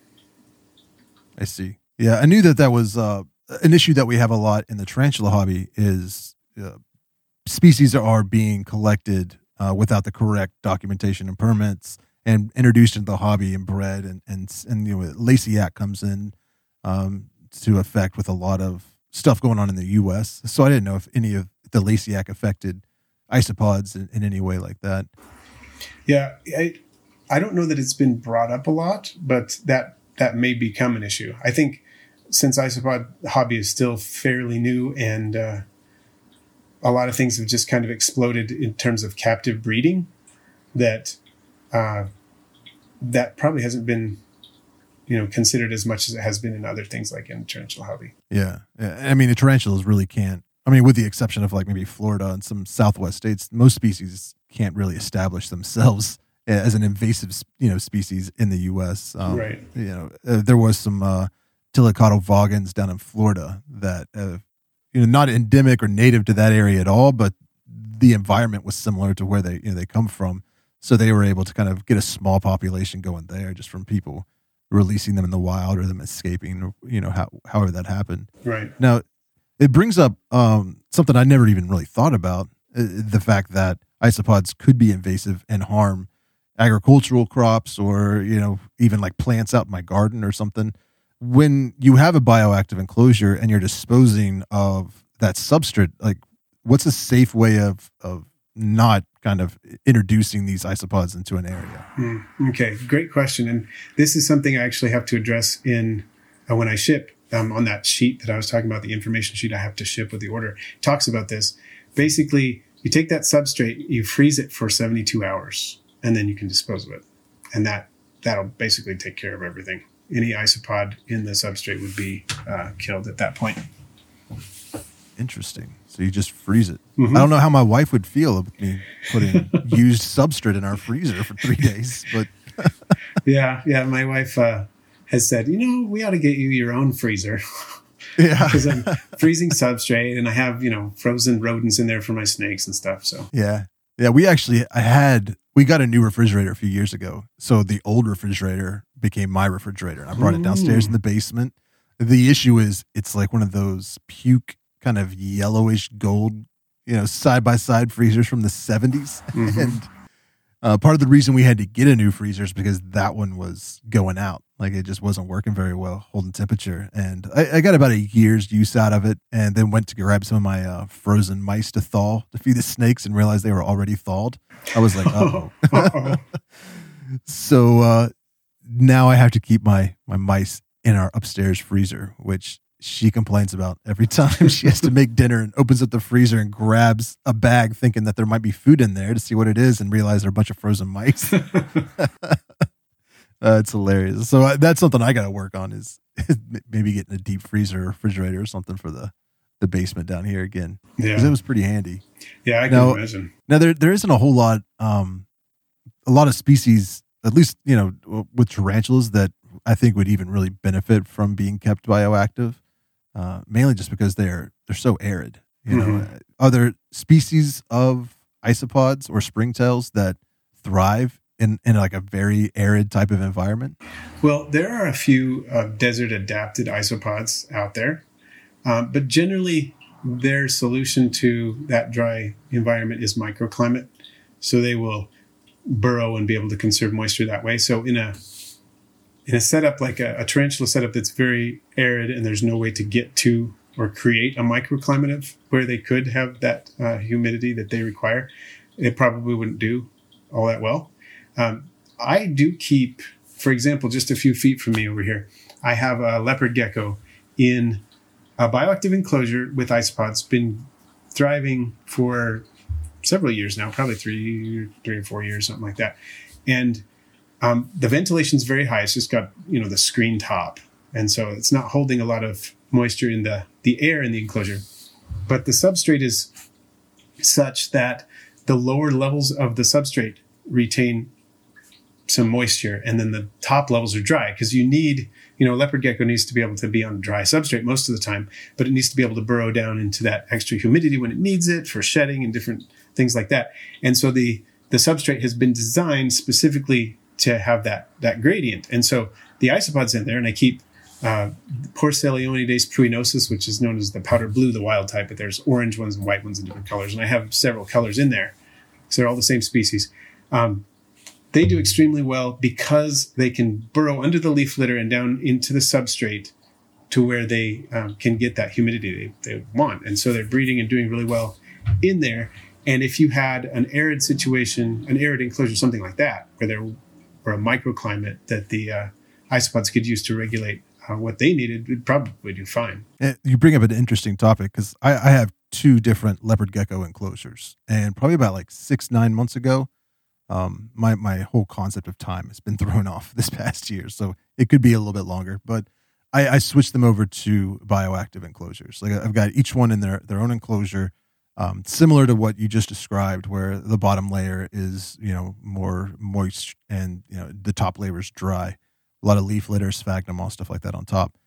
I see. Yeah, I knew that that was uh, an issue that we have a lot in the tarantula hobby is uh, species are being collected Uh, without the correct documentation and permits and introduced into the hobby and bred and, and, and you know, Lacey Act comes in um, to effect with a lot of stuff going on in the U S. So I didn't know if any of the Lacey Act affected isopods in, in any way like that. Yeah. I, I don't know that it's been brought up a lot, but that, that may become an issue. I think since isopod hobby is still fairly new and, uh, a lot of things have just kind of exploded in terms of captive breeding that uh, that probably hasn't been, you know, considered as much as it has been in other things like in the tarantula hobby. Yeah. yeah. I mean, the tarantulas really can't, I mean, with the exception of like maybe Florida and some Southwest states, most species can't really establish themselves as an invasive, you know, species in the U S. Um, right. You know, uh, there was some uh, Tillicata vagans down in Florida that, uh, you know, not endemic or native to that area at all, but the environment was similar to where they, you know, they come from. So they were able to kind of get a small population going there just from people releasing them in the wild or them escaping, or, you know, how, however that happened. Right. Now, it brings up um, something I never even really thought about, uh, the fact that isopods could be invasive and harm agricultural crops or, you know, even like plants out in my garden or something. When you have a bioactive enclosure and you're disposing of that substrate, like what's a safe way of, of not kind of introducing these isopods into an area? Mm, okay, great question. And this is something I actually have to address in uh, when I ship um, on that sheet that I was talking about, the information sheet I have to ship with the order. It talks about this. Basically, you take that substrate, you freeze it for seventy-two hours, and then you can dispose of it. And that, that'll basically take care of everything. Any isopod in the substrate would be uh, killed at that point. Interesting. So you just freeze it. Mm-hmm. I don't know how my wife would feel of me putting used substrate in our freezer for three days, but yeah, yeah. My wife uh, has said, you know, we ought to get you your own freezer. Yeah, because I'm freezing substrate and I have, you know, frozen rodents in there for my snakes and stuff. So yeah, yeah. We actually, I had, we got a new refrigerator a few years ago. So the old refrigerator became my refrigerator. And I brought Ooh. it downstairs in the basement. The issue is it's like one of those puke kind of yellowish gold, you know, side by side freezers from the seventies. Mm-hmm. And uh, part of the reason we had to get a new freezer is because that one was going out. Like it just wasn't working very well, holding temperature. And I, I got about a year's use out of it, and then went to grab some of my uh, frozen mice to thaw to feed the snakes and realized they were already thawed. I was like, uh-oh. So uh, now I have to keep my, my mice in our upstairs freezer, which she complains about every time she has to make dinner and opens up the freezer and grabs a bag thinking that there might be food in there to see what it is and realize they're a bunch of frozen mice. Uh, it's hilarious. So uh, that's something I got to work on is, is maybe getting a deep freezer or refrigerator or something for the, the basement down here again. Yeah. Because it was pretty handy. Yeah, I can now, imagine. Now, there there isn't a whole lot, um, a lot of species, at least, you know, with tarantulas that I think would even really benefit from being kept bioactive, uh, mainly just because they're they're so arid. You know, mm-hmm. Are there species of isopods or springtails that thrive in, in like a very arid type of environment? Well, there are a few uh, desert adapted isopods out there, um, but generally their solution to that dry environment is microclimate. So they will burrow and be able to conserve moisture that way. So in a in a setup like a, a tarantula setup that's very arid and there's no way to get to or create a microclimate of where they could have that uh, humidity that they require, it probably wouldn't do all that well. Um, I do keep, for example, just a few feet from me over here, I have a leopard gecko in a bioactive enclosure with isopods, been thriving for several years now, probably three, three or four years, something like that. And um, the ventilation is very high. It's just got, you know, the screen top. And so it's not holding a lot of moisture in the, the air in the enclosure. But the substrate is such that the lower levels of the substrate retain some moisture, and then the top levels are dry because you need, you know, leopard gecko needs to be able to be on dry substrate most of the time, but it needs to be able to burrow down into that extra humidity when it needs it for shedding and different things like that. And so the the substrate has been designed specifically to have that that gradient. And so the isopod's in there, and I keep uh, Porcellonides pruinosus, which is known as the powder blue, the wild type, but there's orange ones and white ones in different colors, and I have several colors in there, so they're all the same species. Um, They do extremely well because they can burrow under the leaf litter and down into the substrate to where they um, can get that humidity they, they want. And so they're breeding and doing really well in there. And if you had an arid situation, an arid enclosure, something like that, where there were a microclimate that the uh, isopods could use to regulate uh, what they needed, would probably do fine. You bring up an interesting topic because I, I have two different leopard gecko enclosures. And probably about like six, nine months ago, Um, my, my whole concept of time has been thrown off this past year. So it could be a little bit longer, but I, I switched them over to bioactive enclosures. Like I've got each one in their, their own enclosure, um, similar to what you just described, where the bottom layer is, you know, more moist and, you know, the top layer is dry. A lot of leaf litter, sphagnum, all stuff like that on top.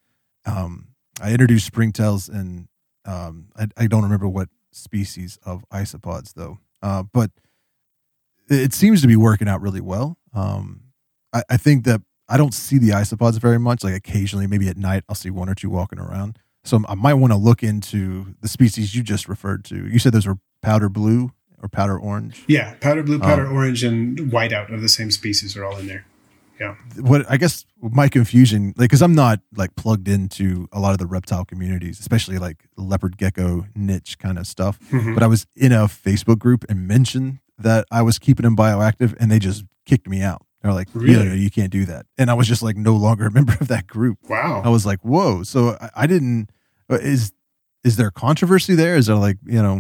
um, I introduced springtails, and um, I, I don't remember what species of isopods though, uh, but it seems to be working out really well. Um, I, I think that I don't see the isopods very much. Like occasionally, maybe at night, I'll see one or two walking around. So I might want to look into the species you just referred to. You said those were powder blue or powder orange? Yeah, powder blue, powder um, orange, and whiteout of the same species are all in there. Yeah. What I guess my confusion, like, because I'm not like plugged into a lot of the reptile communities, especially like leopard gecko niche kind of stuff. Mm-hmm. But I was in a Facebook group and mentioned that I was keeping them bioactive, and they just kicked me out. They're like, Really? yeah, you can't do that. And I was just like no longer a member of that group. Wow. I was like, whoa. So I, I didn't, is, is there controversy there? Is there like, you know,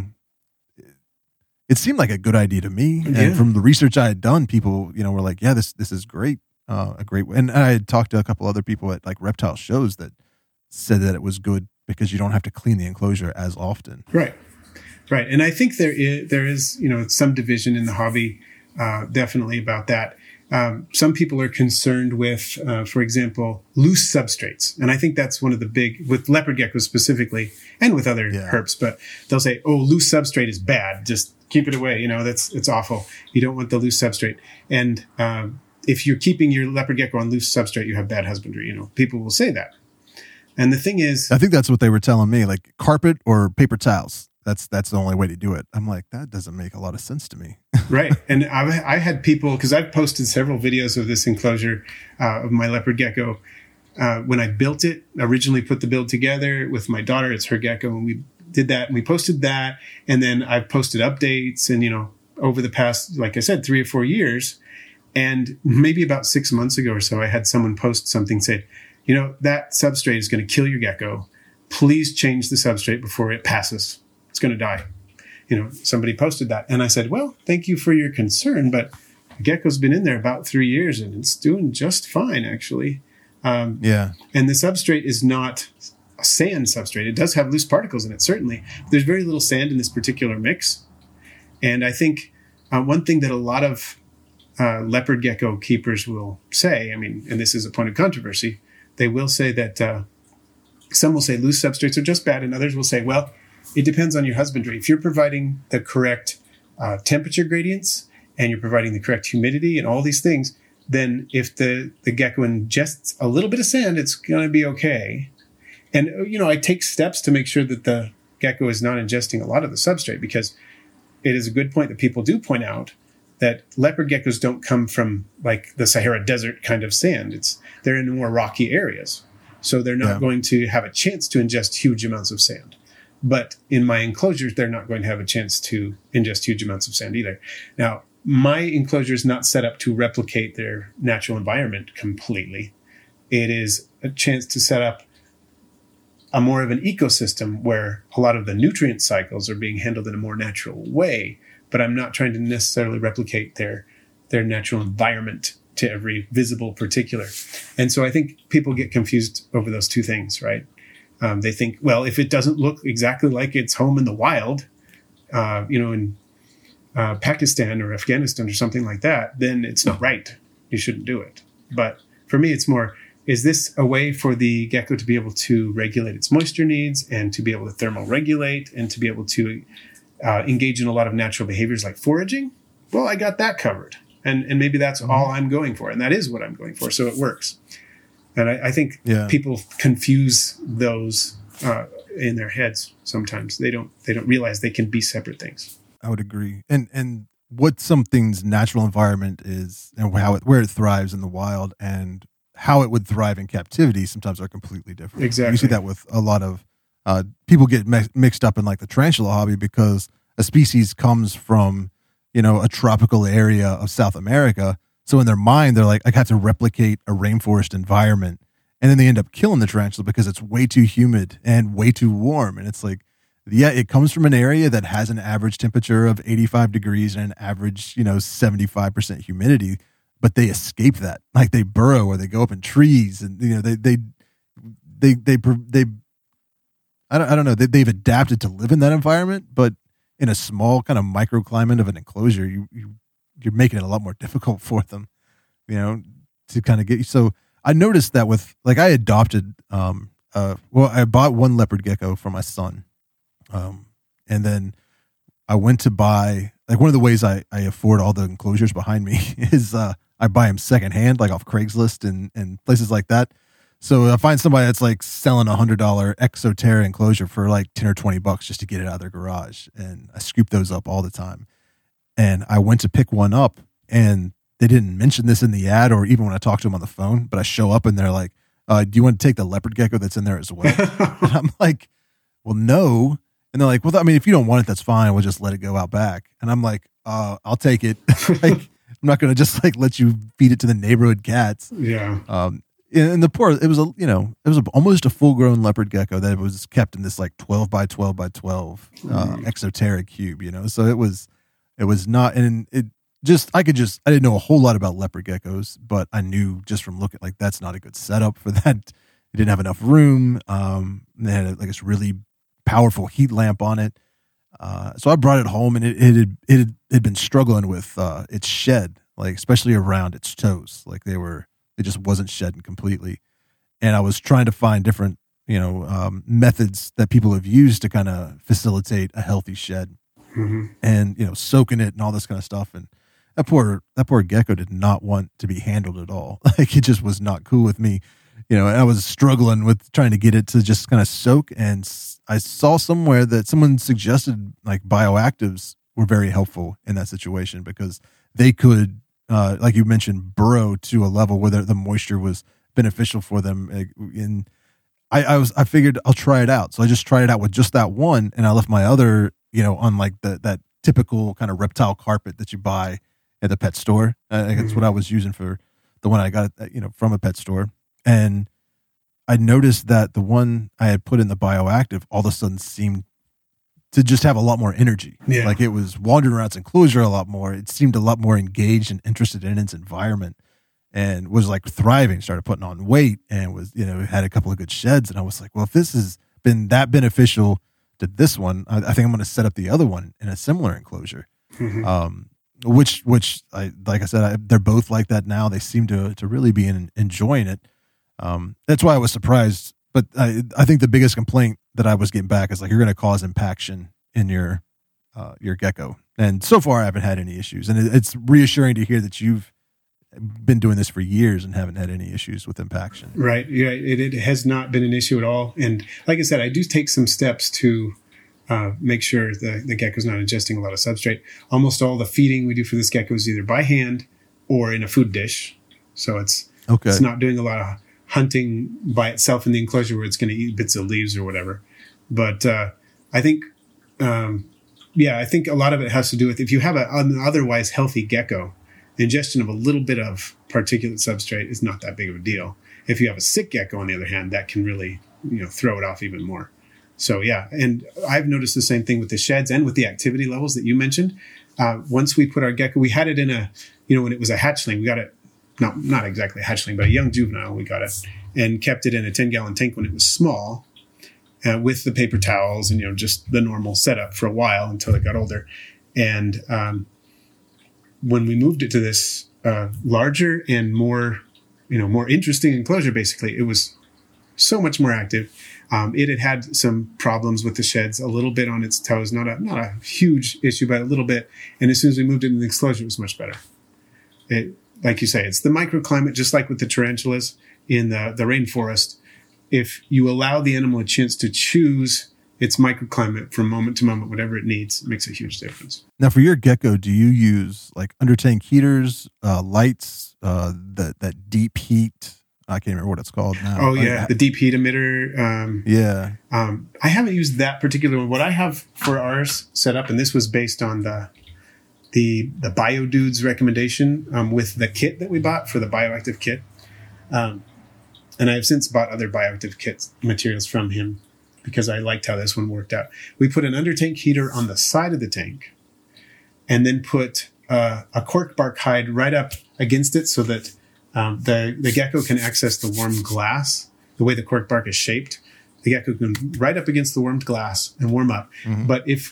it seemed like a good idea to me. Yeah. And from the research I had done, people, you know, were like, yeah, this, this is great. Uh, a great way. And I had talked to a couple other people at like reptile shows that said that it was good because you don't have to clean the enclosure as often. Right. Right. And I think there is, there is, you know, some division in the hobby, uh, definitely about that. Um, some people are concerned with, uh, for example, loose substrates. And I think that's one of the big, with leopard geckos specifically, and with other Yeah. herps, but they'll say, oh, loose substrate is bad. Just keep it away. You know, that's, it's awful. You don't want the loose substrate. And, um, if you're keeping your leopard gecko on loose substrate, you have bad husbandry. You know, people will say that. And the thing is, I think that's what they were telling me, like carpet or paper towels. That's that's the only way to do it. I'm like, that doesn't make a lot of sense to me. right. And I, I had people, because I've posted several videos of this enclosure uh, of my leopard gecko. Uh, when I built it, originally put the build together with my daughter, it's her gecko, and we did that and we posted that. And then I've posted updates, and, you know, over the past, like I said, three or four years. And maybe about six months ago or so, I had someone post something, say, you know, that substrate is going to kill your gecko. Please change the substrate before it passes. It's going to die. You know, somebody posted that. And I said, well, thank you for your concern, but the gecko's been in there about three years and it's doing just fine, actually. Um, Yeah. And the substrate is not a sand substrate. It does have loose particles in it, certainly. There's very little sand in this particular mix. And I think uh, one thing that a lot of Uh, leopard gecko keepers will say, I mean, and this is a point of controversy, they will say that uh, some will say loose substrates are just bad, and others will say, well, it depends on your husbandry. If you're providing the correct uh, temperature gradients and you're providing the correct humidity and all these things, then if the, the gecko ingests a little bit of sand, it's going to be okay. And, you know, I take steps to make sure that the gecko is not ingesting a lot of the substrate, because it is a good point that people do point out that leopard geckos don't come from like the Sahara Desert kind of sand. It's they're in more rocky areas. So they're not Yeah. going to have a chance to ingest huge amounts of sand. But in my enclosures, they're not going to have a chance to ingest huge amounts of sand either. Now, my enclosure is not set up to replicate their natural environment completely. It is a chance to set up a more of an ecosystem where a lot of the nutrient cycles are being handled in a more natural way. But I'm not trying to necessarily replicate their their natural environment to every visible particular. And so I think people get confused over those two things, right? Um, they think, well, if it doesn't look exactly like it's home in the wild, uh, you know, in uh, Pakistan or Afghanistan or something like that, then it's not right. You shouldn't do it. But for me, it's more, is this a way for the gecko to be able to regulate its moisture needs and to be able to thermoregulate and to be able to Uh, engage in a lot of natural behaviors like foraging? Well, I got that covered. And and maybe that's mm-hmm. all I'm going for. And that is what I'm going for. So it works. And I, I think Yeah. people confuse those uh, in their heads sometimes. They don't they don't realize they can be separate things. I would agree. And and what something's natural environment is and how it where it thrives in the wild and how it would thrive in captivity sometimes are completely different. Exactly. You see that with a lot of uh, people get mi- mixed up in like the tarantula hobby because a species comes from, you know, a tropical area of South America. So in their mind, they're like, I have to replicate a rainforest environment. And then they end up killing the tarantula because it's way too humid and way too warm. And it's like, yeah, it comes from an area that has an average temperature of eighty-five degrees and an average, you know, seventy-five percent humidity, but they escape that. Like they burrow or they go up in trees and, you know, they, they, they, they, they, they I don't, I don't know. They, they've adapted to live in that environment, but in a small kind of microclimate of an enclosure, you, you, you're making it a lot more difficult for them, you know, to kind of get you. So I noticed that with, like, I adopted um, uh, well, I bought one leopard gecko for my son. Um, and then I went to buy, like one of the ways I, I afford all the enclosures behind me is uh, I buy them secondhand, like off Craigslist and, and places like that. So I find somebody that's like selling a hundred dollar ExoTerra enclosure for like ten or twenty bucks just to get it out of their garage. And I scoop those up all the time. And I went to pick one up and they didn't mention this in the ad or even when I talked to them on the phone, but I show up and they're like, uh, do you want to take the leopard gecko that's in there as well? And I'm like, well, no. And they're like, well, I mean, if you don't want it, that's fine. We'll just let it go out back. And I'm like, uh, I'll take it. Like, I'm not going to just like let you feed it to the neighborhood cats. Yeah. Um, and the poor, it was a, you know, it was a, almost a full grown leopard gecko that was kept in this like twelve by twelve by twelve uh, mm. ExoTerra cube, you know? So it was, it was not, and it just, I could just, I didn't know a whole lot about leopard geckos, but I knew just from looking like that's not a good setup for that. It didn't have enough room. Um, they had like this really powerful heat lamp on it. Uh, so I brought it home and it, it had, it had, it had been struggling with, uh, its shed, like especially around its toes. Like they were, it just wasn't shedding completely. And I was trying to find different, you know, um, methods that people have used to kind of facilitate a healthy shed mm-hmm. and, you know, soaking it and all this kind of stuff. And that poor, that poor gecko did not want to be handled at all. Like it just was not cool with me. You know, I was struggling with trying to get it to just kind of soak. And I saw somewhere that someone suggested like bioactives were very helpful in that situation because they could, uh, like you mentioned, burrow to a level where the, the moisture was beneficial for them. And I, I was, I figured I'll try it out. So I just tried it out with just that one. And I left my other, you know, on like the, that typical kind of reptile carpet that you buy at the pet store. I think that's what I was using for the one I got, you know, from a pet store. And I noticed that the one I had put in the bioactive all of a sudden seemed to just have a lot more energy. Yeah. Like it was wandering around its enclosure a lot more. It seemed a lot more engaged and interested in its environment and was like thriving, started putting on weight and was, you know, had a couple of good sheds. And I was like, well, if this has been that beneficial to this one, I, I think I'm going to set up the other one in a similar enclosure. Mm-hmm. Um, which, which I, like I said, I, they're both like that now. They seem to, to really be in, enjoying it. Um, that's why I was surprised. But I, I think the biggest complaint that I was getting back is like, you're going to cause impaction in your, uh, your gecko. And so far I haven't had any issues. And it, it's reassuring to hear that you've been doing this for years and haven't had any issues with impaction. Right. Yeah. It, it has not been an issue at all. And like I said, I do take some steps to, uh, make sure the, the gecko's not ingesting a lot of substrate. Almost all the feeding we do for this gecko is either by hand or in a food dish. So it's, okay. It's not doing a lot of hunting by itself in the enclosure where it's going to eat bits of leaves or whatever. But uh, I think, um, yeah, I think a lot of it has to do with if you have a, an otherwise healthy gecko, ingestion of a little bit of particulate substrate is not that big of a deal. If you have a sick gecko, on the other hand, that can really, you know, throw it off even more. So, yeah, and I've noticed the same thing with the sheds and with the activity levels that you mentioned. Uh, once we put our gecko, we had it in a, you know, when it was a hatchling, we got it, not not exactly a hatchling, but a young juvenile, we got it, and kept it in a ten-gallon tank when it was small uh, with the paper towels and, you know, just the normal setup for a while until it got older. And um, when we moved it to this uh, larger and more, you know, more interesting enclosure, basically, it was so much more active. Um, it had had some problems with the sheds, a little bit on its toes, not a not a huge issue, but a little bit. And as soon as we moved it into the enclosure, it was much better. It, like you say, it's the microclimate, just like with the tarantulas in the, the rainforest. If you allow the animal a chance to choose its microclimate from moment to moment, whatever it needs, it makes a huge difference. Now, for your gecko, do you use like under tank heaters, uh, lights, uh, that that deep heat? I can't remember what it's called now. Oh, yeah. I, the deep heat emitter. Um, yeah. Um, I haven't used that particular one. What I have for ours set up, and this was based on the the the BioDude's recommendation um, with the kit that we bought for the bioactive kit. Um, and I've since bought other bioactive kit materials from him because I liked how this one worked out. We put an under tank heater on the side of the tank and then put uh, a cork bark hide right up against it so that Um, the, the gecko can access the warm glass, the way the cork bark is shaped. The gecko can right up against the warmed glass and warm up. Mm-hmm. But if,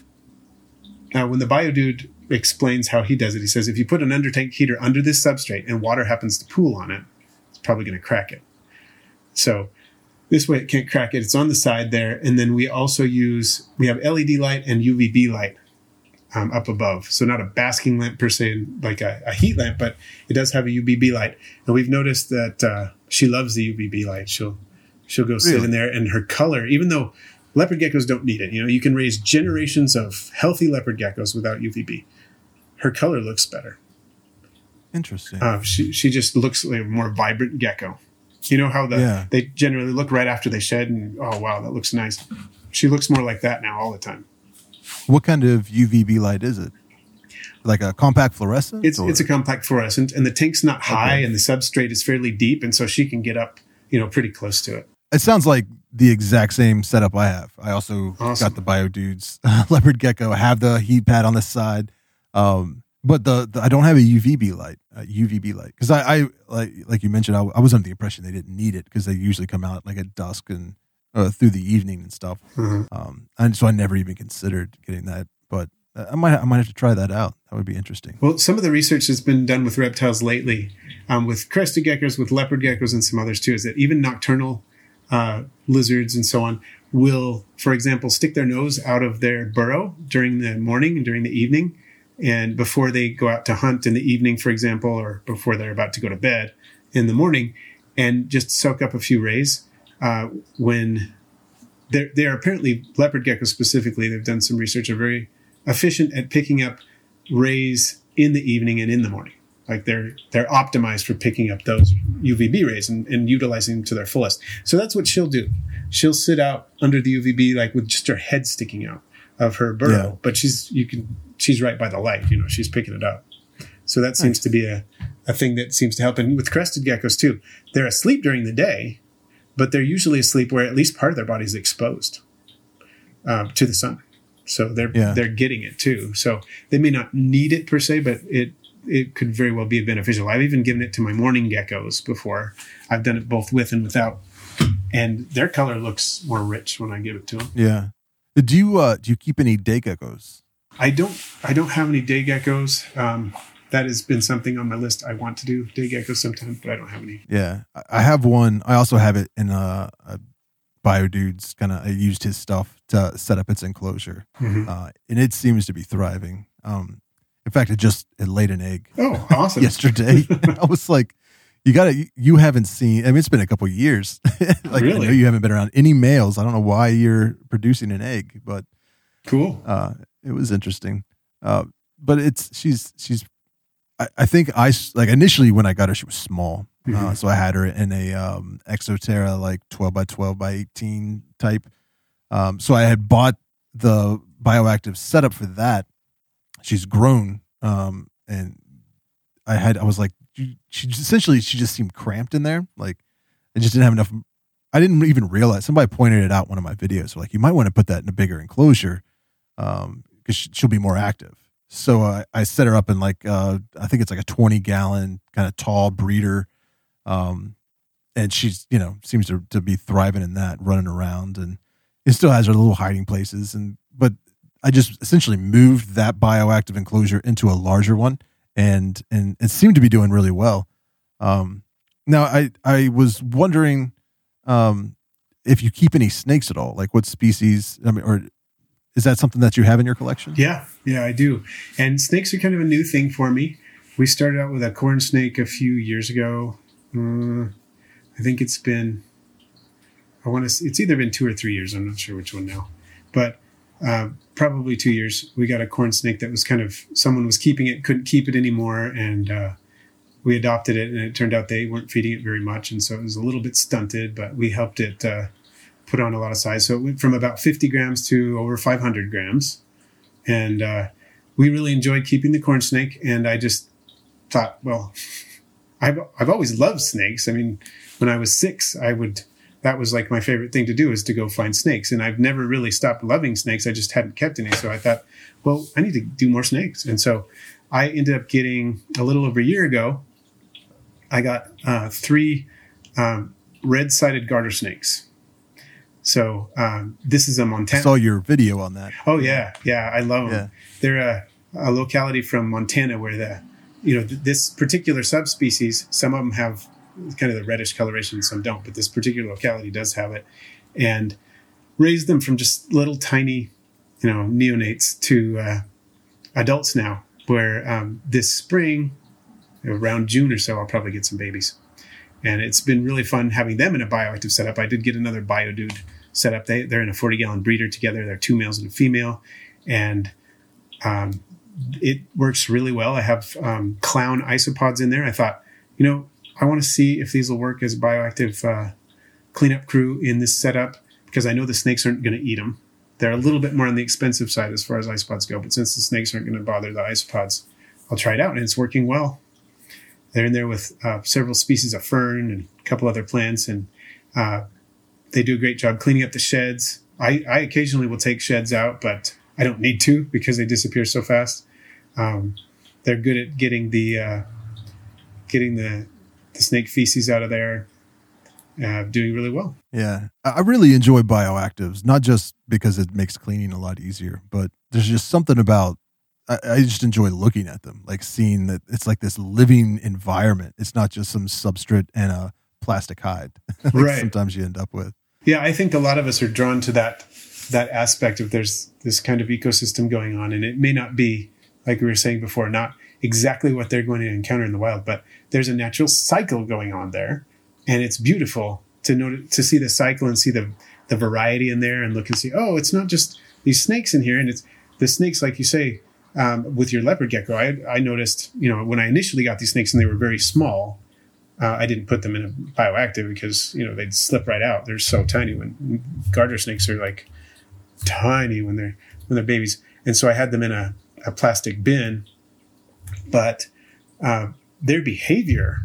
uh, when the BioDude explains how he does it, he says, if you put an under tank heater under this substrate and water happens to pool on it, it's probably going to crack it. So This way it can't crack it. It's on the side there. And then we also use, we have L E D light and U V B light um, up above. So not a basking lamp per se, like a, a heat lamp, but it does have a U V B light. And we've noticed that uh, she loves the U V B light. She'll she'll go sit Really? in there, and her color, even though leopard geckos don't need it, you know, you can raise generations of healthy leopard geckos without U V B. Her color looks better. Interesting. Uh, she she just looks like a more vibrant gecko. You know how the Yeah. they generally look right after they shed, and oh wow, that looks nice. She looks more like that now all the time. What kind of U V B light is it? Like a compact fluorescent? It's or- it's a compact fluorescent, and the tank's not high, Okay. and the substrate is fairly deep, and so she can get up, you know, pretty close to it. It sounds like the exact same setup I have. I also Awesome. got the BioDudes leopard gecko. I have the heat pad on the side, um, but the, the I don't have a U V B light. Uh, U V B light because I, I like like you mentioned. I, I was under the impression they didn't need it because they usually come out like at dusk and uh, through the evening and stuff. Mhm. Um, and so I never even considered getting that. But I might I might have to try that out. That would be interesting. Well, some of the research that's been done with reptiles lately, um, with crested geckos, with leopard geckos, and some others too, is that even nocturnal uh, lizards and so on will, for example, stick their nose out of their burrow during the morning and during the evening, and before they go out to hunt in the evening, for example, or before they're about to go to bed in the morning, and just soak up a few rays. Uh, when they're, they're apparently, leopard geckos specifically, they've done some research, are very efficient at picking up rays in the evening and in the morning. Like they're they're optimized for picking up those U V B rays and, and utilizing them to their fullest. So that's what she'll do. She'll sit out under the U V B like with just her head sticking out of her burrow, Yeah. but she's you can she's right by the light. You know, she's picking it up. So that seems to be a, a thing that seems to help. And with crested geckos too, they're asleep during the day, but they're usually asleep where at least part of their body is exposed uh, to the sun. So they're Yeah. they're getting it too. So they may not need it per se, but it it could very well be beneficial. I've even given it to my morning geckos before. I've done it both with and without, and their color looks more rich when I give it to them. Yeah. Do you uh do you keep any day geckos? I don't I don't have any day geckos. Um, that has been something on my list. I want to do day geckos sometime, but I don't have any. Yeah, I- I have one. I also have it in a, a BioDudes. Kind of, I used his stuff to set up its enclosure, Mhm. uh, and it seems to be thriving. Um, in fact, it just it laid an egg Oh, awesome! yesterday. I was like, "You got to, you haven't seen." I mean, it's been a couple of years. like, I Really? know you haven't been around any males. I don't know why you're producing an egg, but Cool. uh, it was interesting. Uh, but it's she's she's. I, I think I s- like initially when I got her, she was small. Uh, Mhm. so I had her in a um, Exoterra like twelve by twelve by eighteen type. Um, so I had bought the bioactive setup for that. She's grown, um, and I had I was like, she she just- essentially she just seemed cramped in there. Like I just didn't have enough. I didn't even realize. Somebody pointed it out in one of my videos. Like you might want to put that in a bigger enclosure because um, she'll be more active. So uh, I set her up in like uh, I think it's like a twenty gallon kind of tall breeder. Um, and she's, you know, seems to, to be thriving in that, running around, and it still has her little hiding places. And, but I just essentially moved that bioactive enclosure into a larger one, and, and it seemed to be doing really well. Um, now I, I was wondering, um, if you keep any snakes at all, like what species, I mean, or is that something that you have in your collection? Yeah, yeah, I do. And snakes are kind of a new thing for me. We started out with a corn snake a few years ago. Uh, I think it's been, I want to, it's either been two or three years. I'm not sure which one now, but uh, probably two years. We got a corn snake that was kind of, someone was keeping it, couldn't keep it anymore. And uh, we adopted it, and it turned out they weren't feeding it very much. And so it was a little bit stunted, but we helped it uh, put on a lot of size. So it went from about fifty grams to over five hundred grams. And uh, we really enjoyed keeping the corn snake. And I just thought, well, I've, I've always loved snakes. I mean, when I was six, I would, that was like my favorite thing to do, is to go find snakes. And I've never really stopped loving snakes. I just hadn't kept any. So I thought, well, I need to do more snakes. And so I ended up getting, a little over a year ago, I got uh, three um, red-sided garter snakes. So um, this is a I Montana. saw your video on that. Oh yeah, yeah, I love them. Yeah. They're a, a locality from Montana where the, you know, th- this particular subspecies, some of them have kind of the reddish coloration, some don't, but this particular locality does have it. And raised them from just little tiny, you know, neonates to uh, adults now, where um, this spring, around June or so, I'll probably get some babies. And it's been really fun having them in a bioactive setup. I did get another BioDude setup. They, they're in a forty-gallon breeder together. They're two males and a female. And um, it works really well. I have um, clown isopods in there. I thought, you know, I want to see if these will work as a bioactive uh, cleanup crew in this setup, because I know the snakes aren't going to eat them. They're a little bit more on the expensive side as far as isopods go. But since the snakes aren't going to bother the isopods, I'll try it out. And it's working well. They're in there with uh, several species of fern and a couple other plants, and uh, they do a great job cleaning up the sheds. I, I occasionally will take sheds out, but I don't need to because they disappear so fast. Um, they're good at getting the uh, getting the, the snake feces out of there, uh, doing really well. Yeah, I really enjoy bioactives, not just because it makes cleaning a lot easier, but there's just something about I, I just enjoy looking at them, like seeing that it's like this living environment. It's not just some substrate and a plastic hide like right. sometimes you end up with. Yeah, I think a lot of us are drawn to that that aspect of there's this kind of ecosystem going on, and it may not be, like we were saying before, not exactly what they're going to encounter in the wild, but there's a natural cycle going on there, and it's beautiful to know to see the cycle and see the the variety in there, and look and see, oh, it's not just these snakes in here, and it's the snakes, like you say. Um, with your leopard gecko, I, I noticed, you know, when I initially got these snakes and they were very small, uh, I didn't put them in a bioactive because, you know, they'd slip right out. They're so tiny. When garter snakes are like tiny when they're when they're babies, and so I had them in a, a plastic bin. But uh, their behavior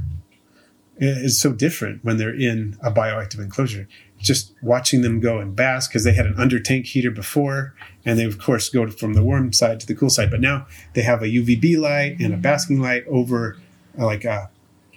is so different when they're in a bioactive enclosure. Just watching them go and bask, because they had an under tank heater before, and they of course go from the warm side to the cool side. But now they have a U V B light and a basking light over uh, like a,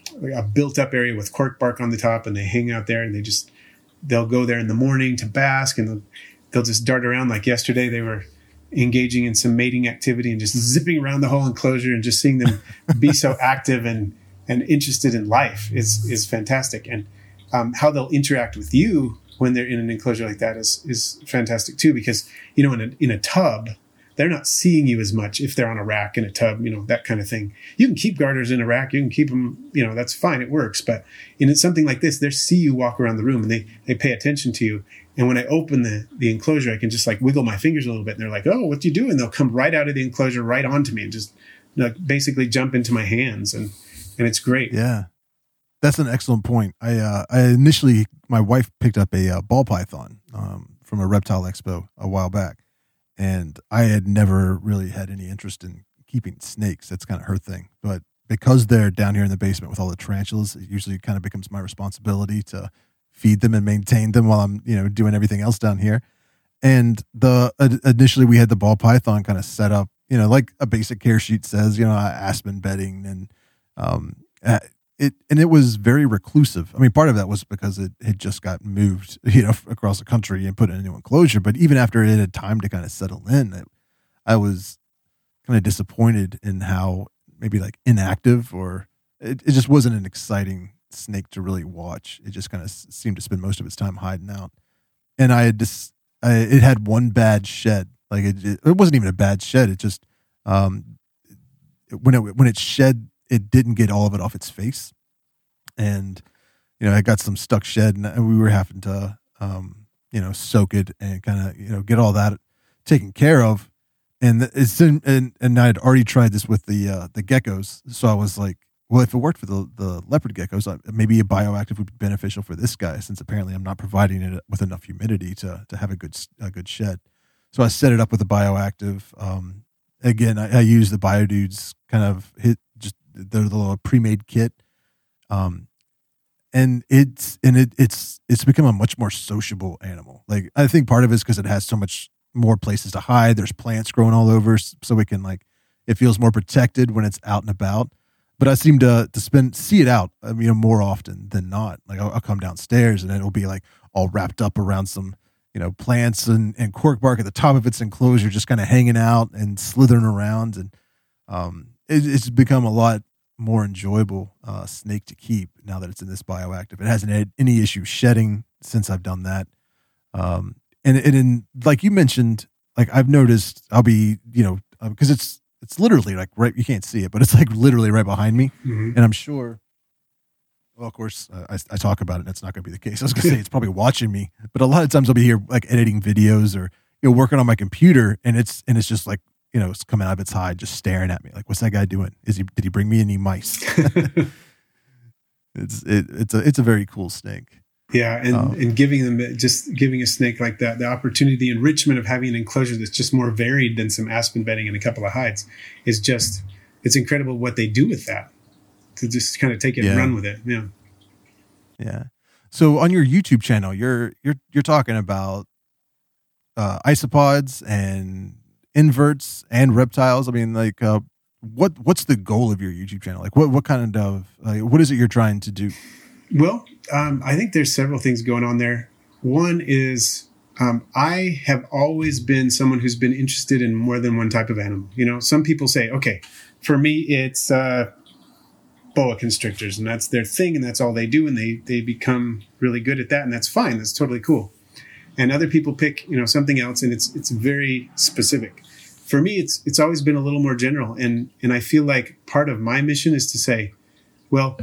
a built up area with cork bark on the top, and they hang out there, and they just they'll go there in the morning to bask, and they'll, they'll just dart around. Like yesterday, they were engaging in some mating activity and just zipping around the whole enclosure, and just seeing them be so active and and interested in life is is fantastic. And Um, how they'll interact with you when they're in an enclosure like that is is fantastic too, because, you know, in a, in a tub, they're not seeing you as much if they're on a rack in a tub, you know, that kind of thing. You can keep garters in a rack. You can keep them, you know, that's fine. It works. But in something like this, they see you walk around the room, and they, they pay attention to you. And when I open the, the enclosure, I can just like wiggle my fingers a little bit, and they're like, oh, what do you do? And they'll come right out of the enclosure, right onto me, and just like basically jump into my hands. And, and it's great. Yeah. That's an excellent point. I, uh, I initially, my wife picked up a uh, ball python um, from a reptile expo a while back, and I had never really had any interest in keeping snakes. That's kind of her thing. But because they're down here in the basement with all the tarantulas, it usually kind of becomes my responsibility to feed them and maintain them while I'm, you know, doing everything else down here. And the uh, initially we had the ball python kind of set up, you know, like a basic care sheet says, you know, aspen bedding and um. Uh, It, and it was very reclusive. I mean, part of that was because it had just got moved, you know, across the country and put in a new enclosure. But even after it had time to kind of settle in, it, I was kind of disappointed in how maybe like inactive, or it, it just wasn't an exciting snake to really watch. It just kind of seemed to spend most of its time hiding out. And I had just, I, it had one bad shed. Like it, it, it wasn't even a bad shed. It just, um, when it, when it shed, it didn't get all of it off its face. And, you know, I got some stuck shed, and we were having to, um, you know, soak it and kind of, you know, get all that taken care of. And it's in, and, and I had already tried this with the, uh, the geckos. So I was like, well, if it worked for the, the leopard geckos, maybe a bioactive would be beneficial for this guy, since apparently I'm not providing it with enough humidity to, to have a good, a good shed. So I set it up with a bioactive. Um, again, I, I use the BioDudes kind of hit, just the little pre-made kit, um, and it's and it it's it's become a much more sociable animal. Like, I think part of it is because it has so much more places to hide. There's plants growing all over, so we can like it feels more protected when it's out and about. But I seem to to spend see it out, I mean, you know, more often than not. Like I'll, I'll come downstairs and it'll be like all wrapped up around some, you know, plants and, and cork bark at the top of its enclosure, just kind of hanging out and slithering around, and um. It's become a lot more enjoyable uh, snake to keep now that it's in this bioactive. It hasn't had any issue shedding since I've done that. Um, and, and in, like you mentioned, like I've noticed I'll be, you know, because uh, it's, it's literally like right, you can't see it, but it's like literally right behind me. Mm-hmm. And I'm sure, well, of course, uh, I, I talk about it and that's not going to be the case. I was going to say it's probably watching me, but a lot of times I'll be here like editing videos or, you know, working on my computer and it's, and it's just like, you know, it's coming out of its hide, just staring at me. Like, what's that guy doing? Is he, did he bring me any mice? it's, it, it's a, it's a very cool snake. Yeah. And, um, and giving them, just giving a snake like that, the opportunity, the enrichment of having an enclosure that's just more varied than some aspen bedding and a couple of hides is just, it's incredible what they do with that to just kind of take it yeah. and run with it. Yeah. Yeah. So on your YouTube channel, you're, you're, you're talking about, uh, isopods and inverts and reptiles. I mean, like, uh, what what's the goal of your YouTube channel? Like, what what kind of like, what is it you're trying to do? Well, um, I think there's several things going on there. One is um, I have always been someone who's been interested in more than one type of animal. You know, some people say, okay, for me, it's uh, boa constrictors, and that's their thing, and that's all they do, and they they become really good at that, and that's fine. That's totally cool. And other people pick, you know, something else, and it's it's very specific. For me, it's it's always been a little more general, and and I feel like part of my mission is to say, well,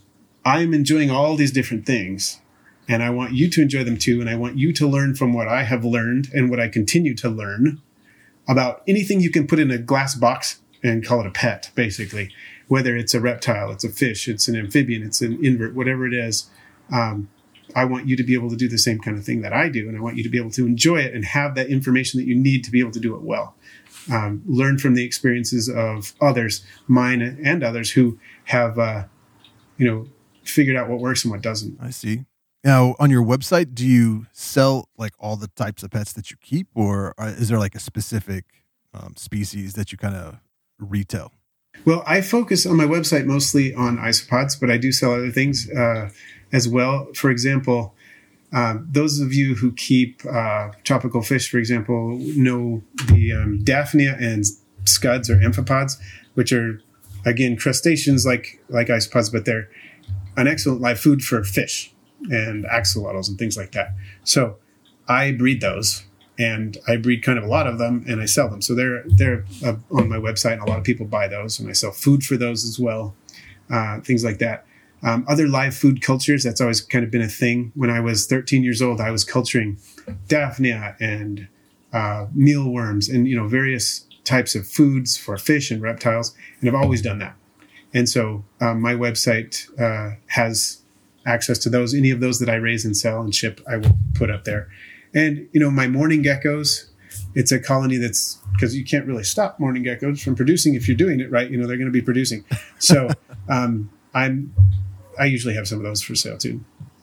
I'm enjoying all these different things, and I want you to enjoy them too, and I want you to learn from what I have learned and what I continue to learn about anything you can put in a glass box and call it a pet, basically. Whether it's a reptile, it's a fish, it's an amphibian, it's an invert, whatever it is. Um, I want you to be able to do the same kind of thing that I do. And I want you to be able to enjoy it and have that information that you need to be able to do it well. Um, learn from the experiences of others, mine and others who have, uh, you know, figured out what works and what doesn't. I see. Now, on your website, do you sell like all the types of pets that you keep, or is there like a specific um, species that you kind of retail? Well, I focus on my website mostly on isopods, but I do sell other things uh, as well. For example, um, those of you who keep uh, tropical fish, for example, know the um, Daphnia and scuds or amphipods, which are, again, crustaceans like, like isopods, but they're an excellent live food for fish and axolotls and things like that. So I breed those. And I breed kind of a lot of them, and I sell them. So they're they're uh, on my website, and a lot of people buy those. And I sell food for those as well, uh, things like that. Um, other live food cultures, that's always kind of been a thing. When I was thirteen years old, I was culturing Daphnia and uh, mealworms and, you know, various types of foods for fish and reptiles, and I've always done that. And so um, my website uh, has access to those. Any of those that I raise and sell and ship, I will put up there. And, you know, my mourning geckos, it's a colony that's, because you can't really stop mourning geckos from producing if you're doing it right. You know, they're going to be producing. So um, I'm, I usually have some of those for sale too.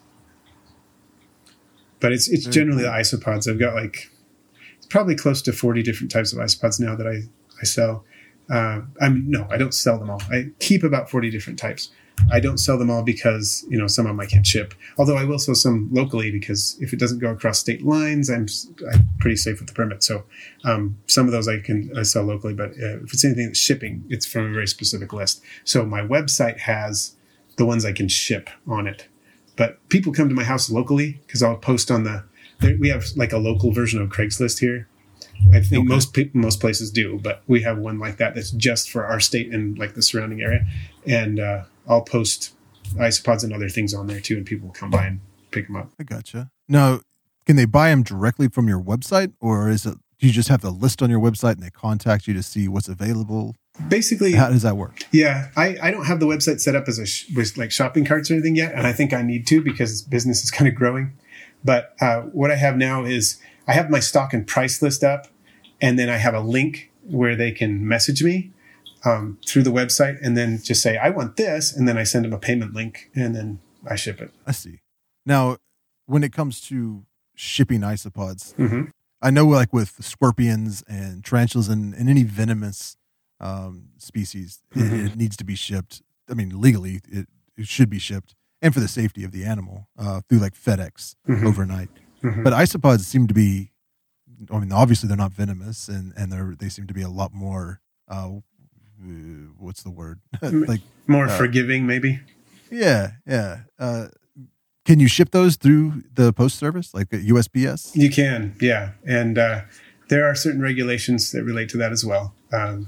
But it's it's generally the isopods. I've got like, it's probably close to forty different types of isopods now that I, I sell. Uh, I'm no, I don't sell them all. I keep about forty different types. I don't sell them all because, you know, some of them I can't ship. Although I will sell some locally because if it doesn't go across state lines, I'm, I'm pretty safe with the permit. So um, some of those I can I sell locally. But uh, if it's anything that's shipping, it's from a very specific list. So my website has the ones I can ship on it. But people come to my house locally because I'll post on the – we have like a local version of Craigslist here. I think okay. most people, most places do, but we have one like that that's just for our state and like the surrounding area. And uh, I'll post isopods and other things on there too, and people will come by and pick them up. I gotcha. Now, can they buy them directly from your website, or is it do you just have the list on your website and they contact you to see what's available? Basically, how does that work? Yeah, I, I don't have the website set up as a sh- with like shopping carts or anything yet, and I think I need to because business is kind of growing. But uh, what I have now is I have my stock and price list up, and then I have a link where they can message me um, through the website and then just say, I want this. And then I send them a payment link and then I ship it. I see. Now, when it comes to shipping isopods, mm-hmm. I know like with scorpions and tarantulas and, and any venomous um, species, mm-hmm. it, it needs to be shipped. I mean, legally, it, it should be shipped. And for the safety of the animal uh, through like FedEx mm-hmm. overnight. Mm-hmm. But isopods seem to be, I mean, obviously they're not venomous, and, and they're they seem to be a lot more uh, uh, what's the word? M- like More uh, forgiving, maybe. Yeah, yeah. Uh, can you ship those through the post service, like U S P S? You can, yeah. And uh, there are certain regulations that relate to that as well. Um,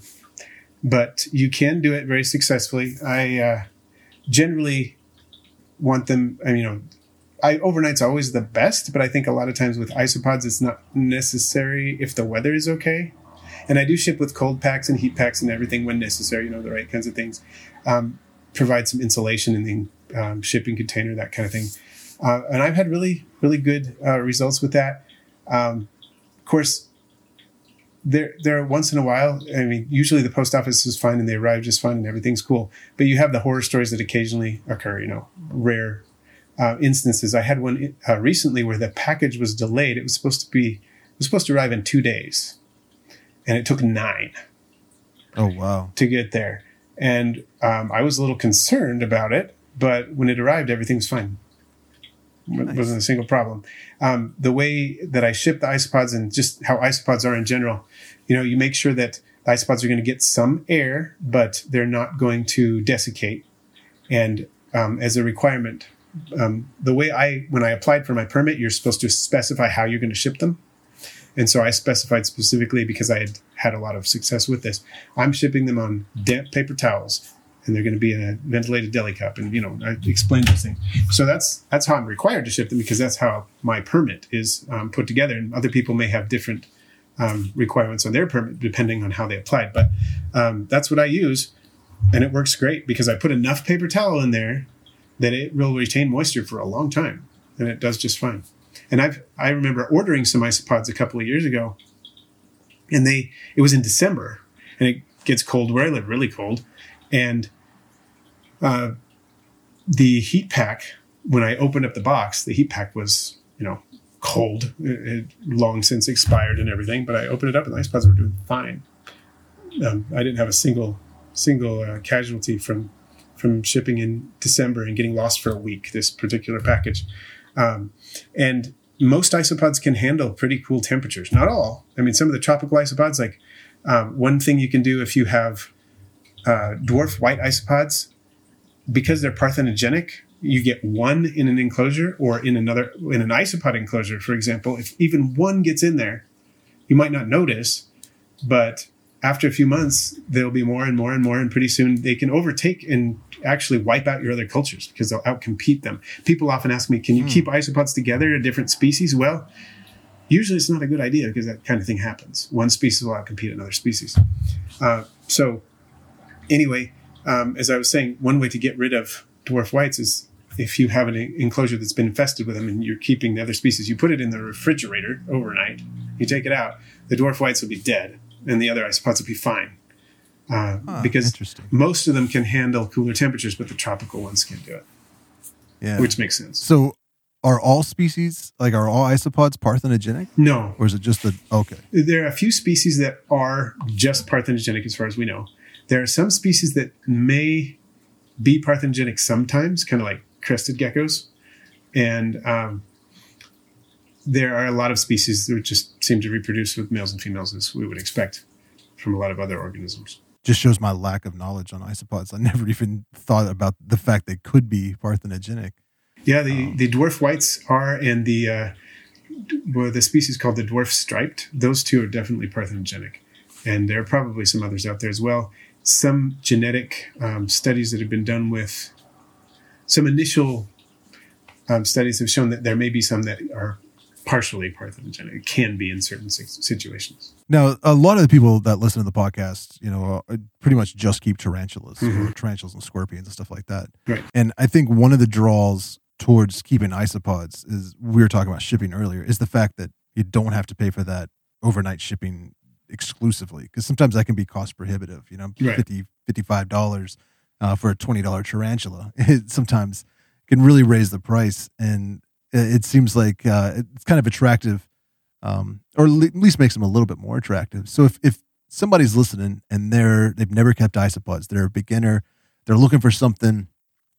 but you can do it very successfully. I uh, generally want them, I mean, you know, I, overnight's always the best, but I think a lot of times with isopods, it's not necessary if the weather is okay. And I do ship with cold packs and heat packs and everything when necessary, you know, the right kinds of things. Um, provide some insulation in the um, shipping container, that kind of thing. Uh, and I've had really, really good uh, results with that. Um, of course, there, there once in a while, I mean, usually the post office is fine and they arrive just fine and everything's cool. But you have the horror stories that occasionally occur, you know, rare uh, instances. I had one uh, recently where the package was delayed. It was supposed to be, it was supposed to arrive in two days. And it took nine. Oh, wow. To get there. And um, I was a little concerned about it, but when it arrived, everything was fine. Nice. It wasn't a single problem. Um, the way that I ship the isopods and just how isopods are in general, you know, you make sure that the isopods are going to get some air, but they're not going to desiccate. And um, as a requirement, um, the way I, when I applied for my permit, you're supposed to specify how you're going to ship them. And so I specified specifically because I had had a lot of success with this. I'm shipping them on damp paper towels, and they're going to be in a ventilated deli cup. And, you know, I explained those things. So that's that's how I'm required to ship them because that's how my permit is um, put together. And other people may have different um, requirements on their permit depending on how they applied. But um, that's what I use, and it works great because I put enough paper towel in there that it will retain moisture for a long time, and it does just fine. And I've, I remember ordering some isopods a couple of years ago, and they, it was in December, and it gets cold where I live, really cold. And uh, the heat pack, when I opened up the box, the heat pack was, you know, cold. It had long since expired and everything, but I opened it up and the isopods were doing fine. Um, I didn't have a single, single uh, casualty from, from shipping in December and getting lost for a week, this particular package. Um, and most isopods can handle pretty cool temperatures. Not all. I mean, some of the tropical isopods, like um, one thing you can do if you have uh, dwarf white isopods, because they're parthenogenic, you get one in an enclosure or in another, in an isopod enclosure, for example. If even one gets in there, you might not notice, but after a few months, there'll be more and more and more, and pretty soon they can overtake and actually wipe out your other cultures because they'll outcompete them. People often ask me, can you mm. keep isopods together, a different species? Well, usually it's not a good idea because that kind of thing happens. One species will outcompete another species. Uh, so anyway, um, as I was saying, one way to get rid of dwarf whites is if you have an enclosure that's been infested with them and you're keeping the other species, you put it in the refrigerator overnight, you take it out, the dwarf whites will be dead and the other isopods will be fine. Uh, huh, because most of them can handle cooler temperatures, but the tropical ones can't do it. Yeah, which makes sense. So, are all species, like, are all isopods parthenogenic? No, or is it just the okay? There are a few species that are just parthenogenic, as far as we know. There are some species that may be parthenogenic sometimes, kind of like crested geckos, and um, there are a lot of species that just seem to reproduce with males and females, as we would expect from a lot of other organisms. Just shows my lack of knowledge on isopods. I never even thought about the fact they could be parthenogenic. Yeah, the, um, the dwarf whites are, and the uh, well, the species called the dwarf striped, those two are definitely parthenogenic. And there are probably some others out there as well. Some genetic um, studies that have been done with, some initial um, studies have shown that there may be some that are partially parthenogenic. It can be in certain situations. Now, a lot of the people that listen to the podcast, you know, pretty much just keep tarantulas, mm-hmm. or tarantulas and scorpions and stuff like that. Right. And I think one of the draws towards keeping isopods is, we were talking about shipping earlier, is the fact that you don't have to pay for that overnight shipping exclusively, because sometimes that can be cost prohibitive. You know, right. fifty dollars, fifty-five dollars uh, for a twenty dollars tarantula. It sometimes can really raise the price, and it seems like uh, it's kind of attractive, um, or at least makes them a little bit more attractive. So if, if somebody's listening and they're they've never kept isopods, they're a beginner, they're looking for something,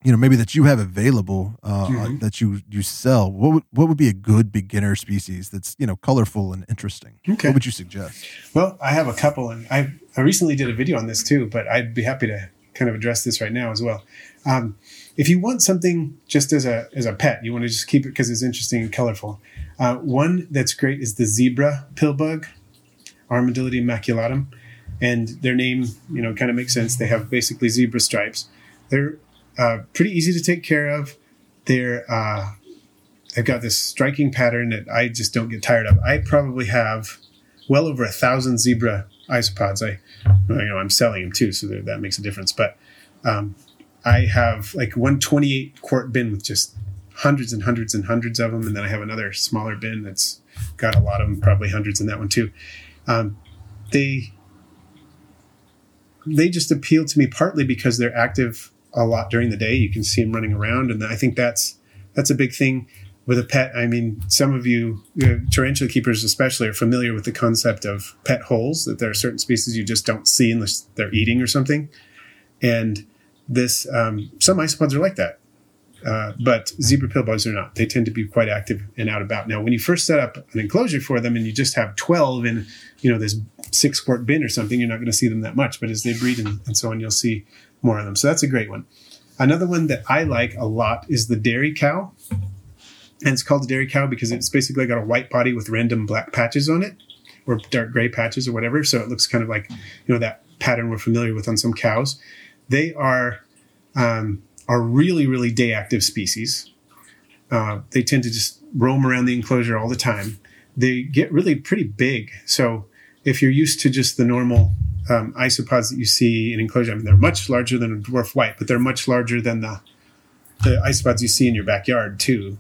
you know, maybe that you have available uh, mm-hmm. that you you sell, what would, what would be a good beginner species that's, you know, colorful and interesting? Okay. What would you suggest? Well, I have a couple, and I I recently did a video on this too, but I'd be happy to kind of address this right now as well. Um, if you want something just as a as a pet, you want to just keep it because it's interesting and colorful. Uh, one that's great is the zebra pillbug, Armadillidae maculatum, and their name, you know, kind of makes sense. They have basically zebra stripes. They're uh, pretty easy to take care of. They're uh, they've got this striking pattern that I just don't get tired of. I probably have well over a thousand zebra isopods. I, you know, I'm selling them too, so that makes a difference. But um, I have like one twenty-eight quart bin with just hundreds and hundreds and hundreds of them, and then I have another smaller bin that's got a lot of them, probably hundreds in that one too. Um, they they just appeal to me partly because they're active a lot during the day. You can see them running around, and I think that's that's a big thing with a pet. I mean, some of you, you know, tarantula keepers especially, are familiar with the concept of pet holes, that there are certain species you just don't see unless they're eating or something. And this, um, some isopods are like that. Uh, but zebra pillbugs are not. They tend to be quite active and out about. Now, when you first set up an enclosure for them and you just have twelve in, you know, this six quart bin or something, you're not going to see them that much. But as they breed and, and so on, you'll see more of them. So that's a great one. Another one that I like a lot is the dairy cow. And it's called the dairy cow because it's basically got a white body with random black patches on it, or dark gray patches or whatever. So it looks kind of like, you know, that pattern we're familiar with on some cows. They are... Um, are really, really day active species. Uh, they tend to just roam around the enclosure all the time. They get really pretty big. So if you're used to just the normal um, isopods that you see in enclosure, I mean, they're much larger than a dwarf white, but they're much larger than the, the isopods you see in your backyard too.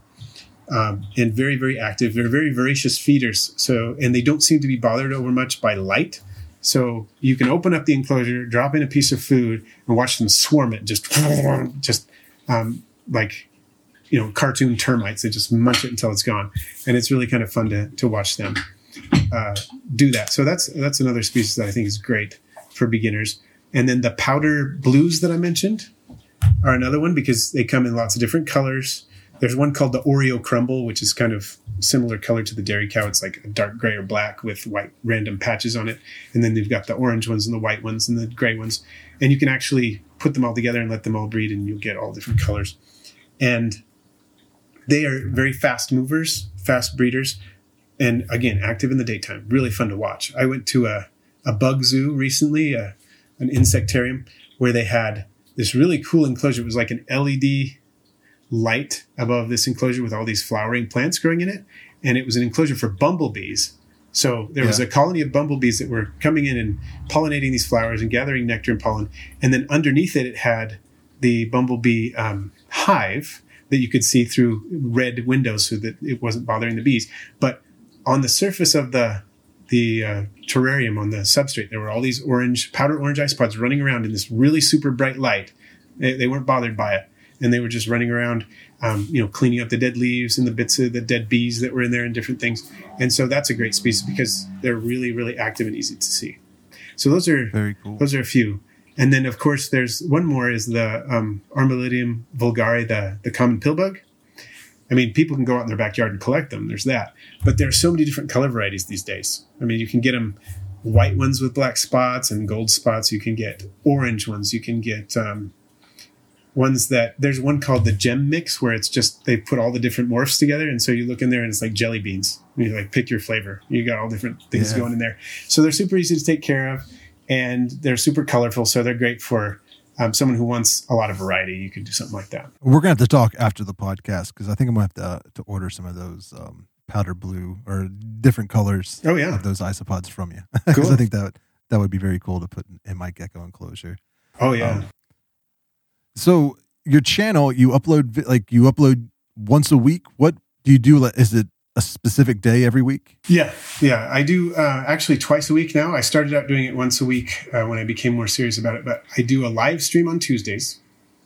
Um, and very, very active. They're very voracious feeders. So, and they don't seem to be bothered over much by light. So you can open up the enclosure, drop in a piece of food, and watch them swarm it, just, just um, like, you know, cartoon termites. They just munch it until it's gone, and it's really kind of fun to to watch them uh, do that. So that's that's another species that I think is great for beginners. And then the powder blues that I mentioned are another one because they come in lots of different colors. There's one called the Oreo crumble, which is kind of similar color to the dairy cow. It's like a dark gray or black with white random patches on it. And then they've got the orange ones and the white ones and the gray ones. And you can actually put them all together and let them all breed, and you'll get all different colors. And they are very fast movers, fast breeders, and again, active in the daytime. Really fun to watch. I went to a, a bug zoo recently, a, an insectarium, where they had this really cool enclosure. It was like an L E D light above this enclosure with all these flowering plants growing in it. And it was an enclosure for bumblebees. So there yeah. was a colony of bumblebees that were coming in and pollinating these flowers and gathering nectar and pollen. And then underneath it, it had the bumblebee um, hive that you could see through red windows so that it wasn't bothering the bees. But on the surface of the the uh, terrarium, on the substrate, there were all these orange, powder orange isopods running around in this really super bright light. They, they weren't bothered by it. And they were just running around, um, you know, cleaning up the dead leaves and the bits of the dead bees that were in there and different things. And so that's a great species because they're really, really active and easy to see. So those are very cool. Those are a few. And then, of course, there's one more is the um, Armadillidium vulgare, the, the common pillbug. I mean, people can go out in their backyard and collect them. There's that. But there are so many different color varieties these days. I mean, you can get them white ones with black spots and gold spots. You can get orange ones. You can get... Um, ones that there's one called the gem mix where it's just they put all the different morphs together, and so you look in there and it's like jelly beans. You like pick your flavor. You got all different things yeah. going in there. So they're super easy to take care of, and they're super colorful. So they're great for um, someone who wants a lot of variety. You could do something like that. We're gonna have to talk after the podcast because I think I'm gonna have to uh, to order some of those um, powder blue or different colors. Oh yeah, of those isopods from you because cool. I think that that would be very cool to put in my gecko enclosure. Oh yeah. Um, So your channel, you upload like you upload once a week. What do you do? Is it a specific day every week? Yeah, yeah, I do uh, actually twice a week now. I started out doing it once a week uh, when I became more serious about it. But I do a live stream on Tuesdays,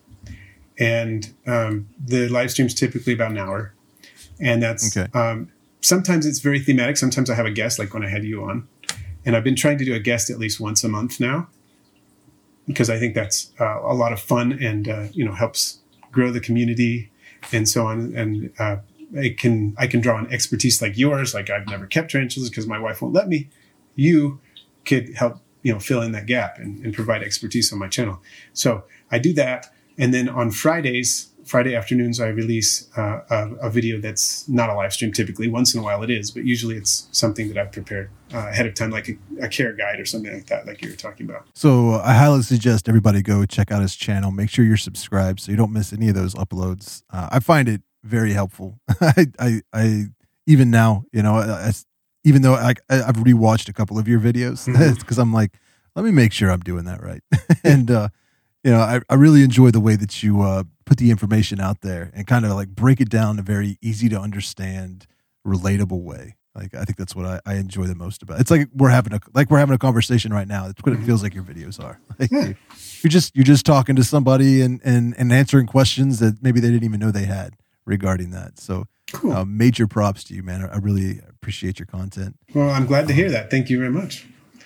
and um, the live stream's typically about an hour. And that's okay. um, sometimes it's very thematic. Sometimes I have a guest, like when I had you on, and I've been trying to do a guest at least once a month now, because I think that's uh, a lot of fun and, uh, you know, helps grow the community, and so on. And uh, I can I can draw on expertise like yours. Like I've never kept tarantulas because my wife won't let me. You could help, you know, fill in that gap and, and provide expertise on my channel. So I do that. And then on Fridays, Friday afternoons, I release uh, a, a video that's not a live stream typically. Once in a while it is, but usually it's something that I've prepared uh, ahead of time, like a, a care guide or something like that, like you were talking about. So I highly suggest everybody go check out his channel. Make sure you're subscribed so you don't miss any of those uploads. Uh, I find it very helpful. I, I, I, even now, you know, I, even though I, I've rewatched a couple of your videos, because mm-hmm. I'm like, let me make sure I'm doing that right. and, uh, you know, I, I really enjoy the way that you uh, put the information out there and kind of like break it down in a very easy to understand, relatable way. Like, I think that's what I, I enjoy the most about it. It's like we're having a, like we're having a conversation right now. That's what it feels like your videos are. Like yeah. you, you're just, you're just talking to somebody and, and, and answering questions that maybe they didn't even know they had regarding that. So cool. uh, major props to you, man. I really appreciate your content. Well, I'm glad to hear that. Thank you very much.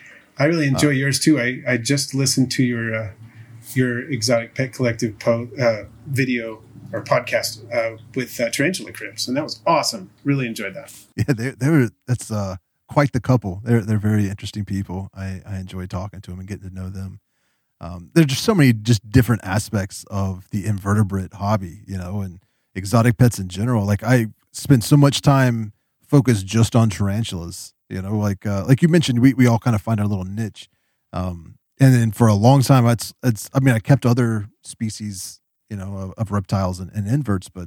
I really enjoy uh, yours too. I, I just listened to your, uh, your Exotic Pet Collective po- uh, video or podcast uh, with uh, Tarantula Cribs, and that was awesome. Really enjoyed that. Yeah, they they were that's uh, quite the couple. They're they're very interesting people. I, I enjoy talking to them and getting to know them. Um, there's just so many just different aspects of the invertebrate hobby, you know, and exotic pets in general. Like I spend so much time focused just on tarantulas, you know, like uh, like you mentioned, we we all kind of find our little niche. Um, And then for a long time, it's, it's, I mean, I kept other species, you know, of, of reptiles and, and inverts, but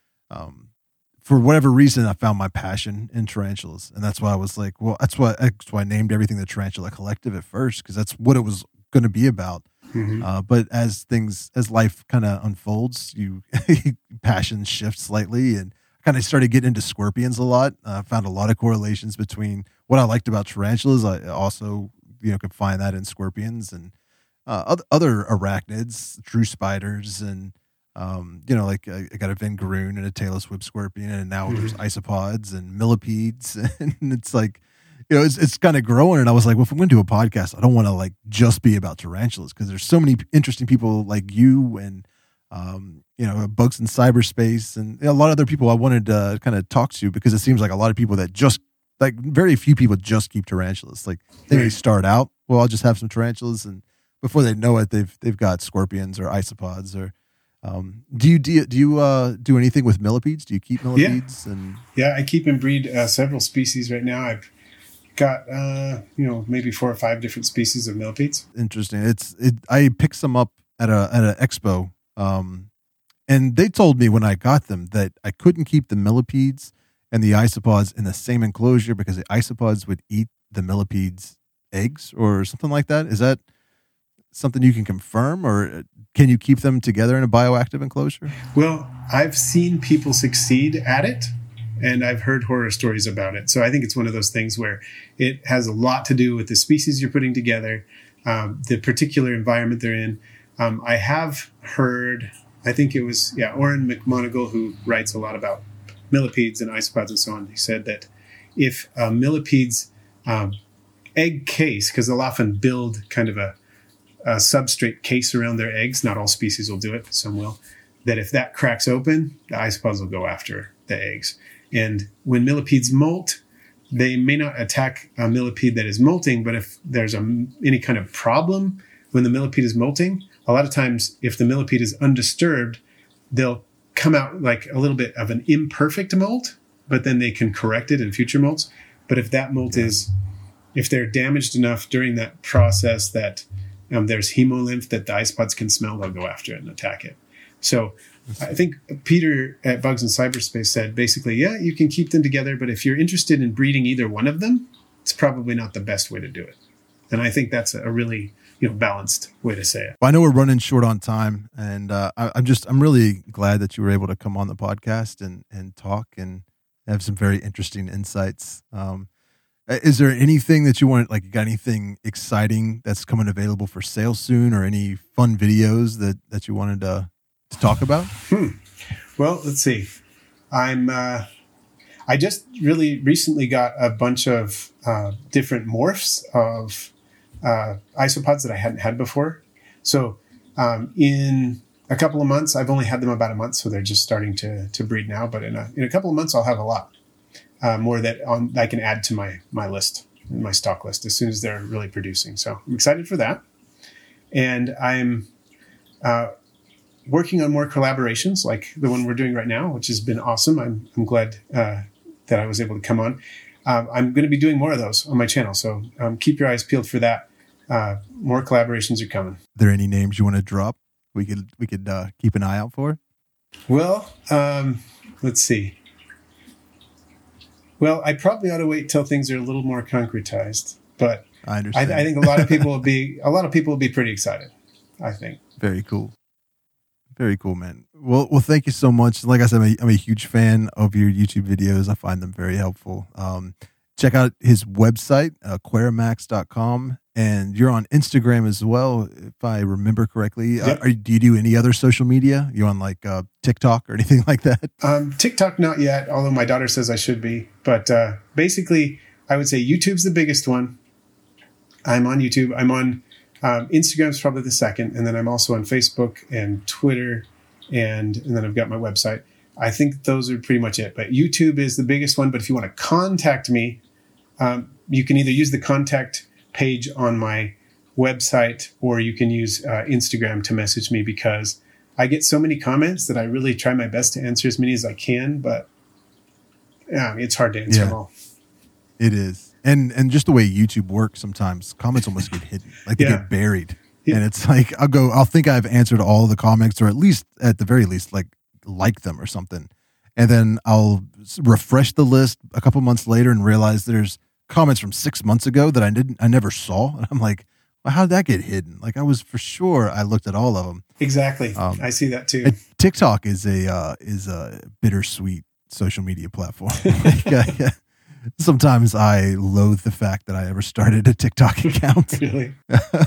um, for whatever reason, I found my passion in tarantulas. And that's why I was like, well, that's why, that's why I named everything the Tarantula Collective at first, because that's what it was going to be about. Mm-hmm. Uh, but as things, as life kind of unfolds, you passions shift slightly, and kind of started getting into scorpions a lot. I uh, found a lot of correlations between what I liked about tarantulas. I also, you know, could find that in scorpions and uh, other arachnids, true spiders, and um, you know, like I, I got a vengaroon and a tailless whip scorpion, and now mm-hmm. there's isopods and millipedes, and it's like, you know, it's it's kind of growing. And I was like, well, if I'm going to do a podcast, I don't want to like just be about tarantulas, because there's so many interesting people like you and um, you know, Bugs in Cyberspace, and a lot of other people I wanted to kind of talk to, because it seems like a lot of people that just like very few people just keep tarantulas. Like they may start out, well, I'll just have some tarantulas, and before they know it, they've they've got scorpions or isopods. Or um, do you do you, do you uh, do anything with millipedes? Do you keep millipedes? Yeah, and yeah, I keep and breed uh, several species right now. I've got uh, you know maybe four or five different species of millipedes. Interesting. It's it. I picked some up at a at an expo, um, and they told me when I got them that I couldn't keep the millipedes and the isopods in the same enclosure because the isopods would eat the millipedes' eggs or something like that. Is that something you can confirm, or can you keep them together in a bioactive enclosure? Well, I've seen people succeed at it, and I've heard horror stories about it. So I think it's one of those things where it has a lot to do with the species you're putting together, um, the particular environment they're in. Um, I have heard, I think it was, yeah, Oren McMonigal, who writes a lot about millipedes and isopods and so on. He said that if a millipede's um, egg case, because they'll often build kind of a, a substrate case around their eggs, not all species will do it, some will, that if that cracks open, the isopods will go after the eggs. And when millipedes molt, they may not attack a millipede that is molting, but if there's a, any kind of problem when the millipede is molting, a lot of times if the millipede is undisturbed, they'll come out like a little bit of an imperfect molt, but then they can correct it in future molts. But if that molt is, if they're damaged enough during that process that um, there's hemolymph that the isopods can smell, they'll go after it and attack it. So I think Peter at Bugs in Cyberspace said basically, yeah, you can keep them together, but if you're interested in breeding either one of them, it's probably not the best way to do it. And I think that's a really, you know, balanced way to say it. Well, I know we're running short on time, and uh, I, I'm just, I'm really glad that you were able to come on the podcast and, and talk and have some very interesting insights. Um, is there anything that you want, like you got anything exciting that's coming available for sale soon, or any fun videos that, that you wanted to, to talk about? Hmm. Well, let's see. I'm, uh, I just really recently got a bunch of uh, different morphs of uh, isopods that I hadn't had before. So um, in a couple of months. I've only had them about a month, so they're just starting to to breed now. But in a in a couple of months, I'll have a lot uh, more that on, I can add to my my list, my stock list, as soon as they're really producing. So I'm excited for that, and I'm uh, working on more collaborations like the one we're doing right now, which has been awesome. I'm I'm glad uh, that I was able to come on. Um, I'm going to be doing more of those on my channel, so um, keep your eyes peeled for that. Uh, more collaborations are coming. Are there any names you want to drop? We could we could uh, keep an eye out for. Well, um, let's see. Well, I probably ought to wait till things are a little more concretized, but I understand. I, I think a lot of people will be a lot of people will be pretty excited. I think. Very cool. Very cool, man. Well, well, thank you so much. Like I said, I'm a, I'm a huge fan of your YouTube videos. I find them very helpful. Um, check out his website, aquarimax dot com, and you're on Instagram as well, if I remember correctly. Yep. Uh, are, do you do any other social media? You on like uh, TikTok or anything like that? Um, TikTok, not yet, although my daughter says I should be. But uh, basically, I would say YouTube's the biggest one. I'm on YouTube. I'm on um, Instagram's probably the second, and then I'm also on Facebook and Twitter, and and then I've got my website. I think those are pretty much it. But YouTube is the biggest one. But if you want to contact me, um, you can either use the contact page on my website, or you can use uh, Instagram to message me, because I get so many comments that I really try my best to answer as many as I can. But yeah, it's hard to answer Yeah. them all. It is. And and just the way YouTube works, sometimes comments almost get hidden, like they Yeah. get buried. Yeah. And it's like, I'll go, I'll think I've answered all the comments, or at least at the very least, like like them or something. And then I'll s- refresh the list a couple months later and realize there's comments from six months ago that I didn't, I never saw. And I'm like, well, how did that get hidden? Like I was for sure, I looked at all of them. Exactly. Um, I see that too. And TikTok is a, uh, is a bittersweet social media platform. Like, uh, sometimes I loathe the fact that I ever started a TikTok account. Really?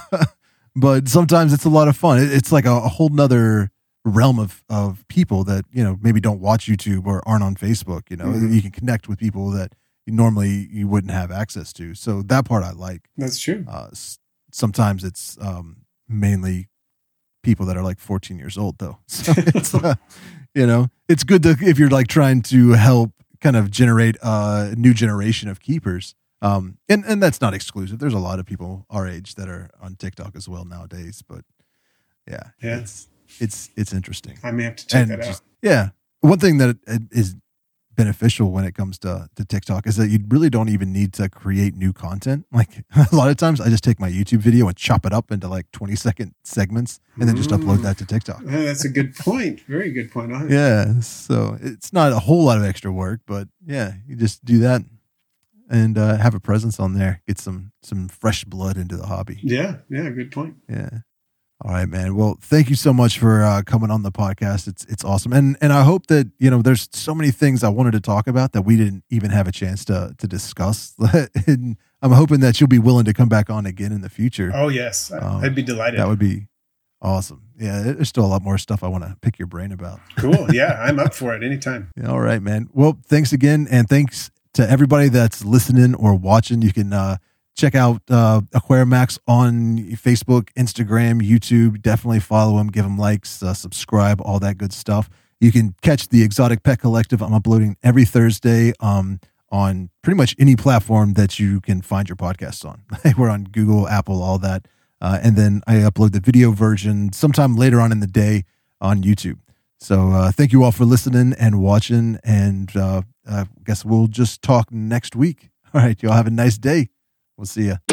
But sometimes it's a lot of fun. It, it's like a, a whole nother realm of, of people that, you know, maybe don't watch YouTube or aren't on Facebook. You know, Mhm. you can connect with people that you normally you wouldn't have access to. So that part I like. That's true. Uh, s- sometimes it's um, mainly people that are like fourteen years old, though. So it's, uh, you know, it's good to, if you're like trying to help kind of generate a new generation of keepers. Um, and, and that's not exclusive. There's a lot of people our age that are on TikTok as well nowadays, but yeah, Yeah. it's, it's, it's interesting. I may have to check And that just- out. yeah. One thing that is beneficial when it comes to, to TikTok is that you really don't even need to create new content. Like a lot of times I just take my YouTube video and chop it up into like twenty second segments and then just upload that to TikTok. Oh, that's a good point. Very good point. I'll- Yeah. So it's not a whole lot of extra work, but yeah, you just do that and uh, have a presence on there. Get some, some fresh blood into the hobby. Yeah. Yeah. Good point. Yeah. All right, man. Well, thank you so much for uh, coming on the podcast. It's it's awesome, and and I hope that you know there's so many things I wanted to talk about that we didn't even have a chance to to discuss. And I'm hoping that you'll be willing to come back on again in the future. Oh, yes. I- Um, I'd be delighted. That would be awesome. Yeah, there's still a lot more stuff I want to pick your brain about. Cool. Yeah. I'm up for it anytime. Yeah, all right, man. Well, thanks again, and thanks to everybody that's listening or watching. You can uh, check out uh, Aquarimax on Facebook, Instagram, YouTube. Definitely follow him, give him likes, uh, subscribe, all that good stuff. You can catch the Exotic Pet Collective. I'm uploading every Thursday um, on pretty much any platform that you can find your podcasts on. We're on Google, Apple, all that. Uh, and then I upload the video version sometime later on in the day on YouTube. So uh, thank you all for listening and watching. And uh, I guess we'll just talk next week. All right. Y'all have a nice day. We'll see ya.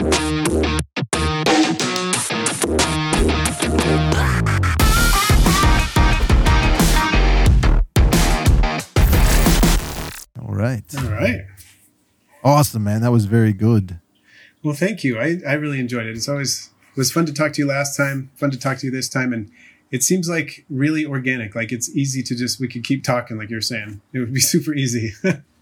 All right. All right. Awesome, man. That was very good. Well, thank you. I, I really enjoyed it. It's always it was fun to talk to you last time, fun to talk to you this time. And it seems like really organic. Like it's easy to just, we could keep talking like you're saying. It would be super easy.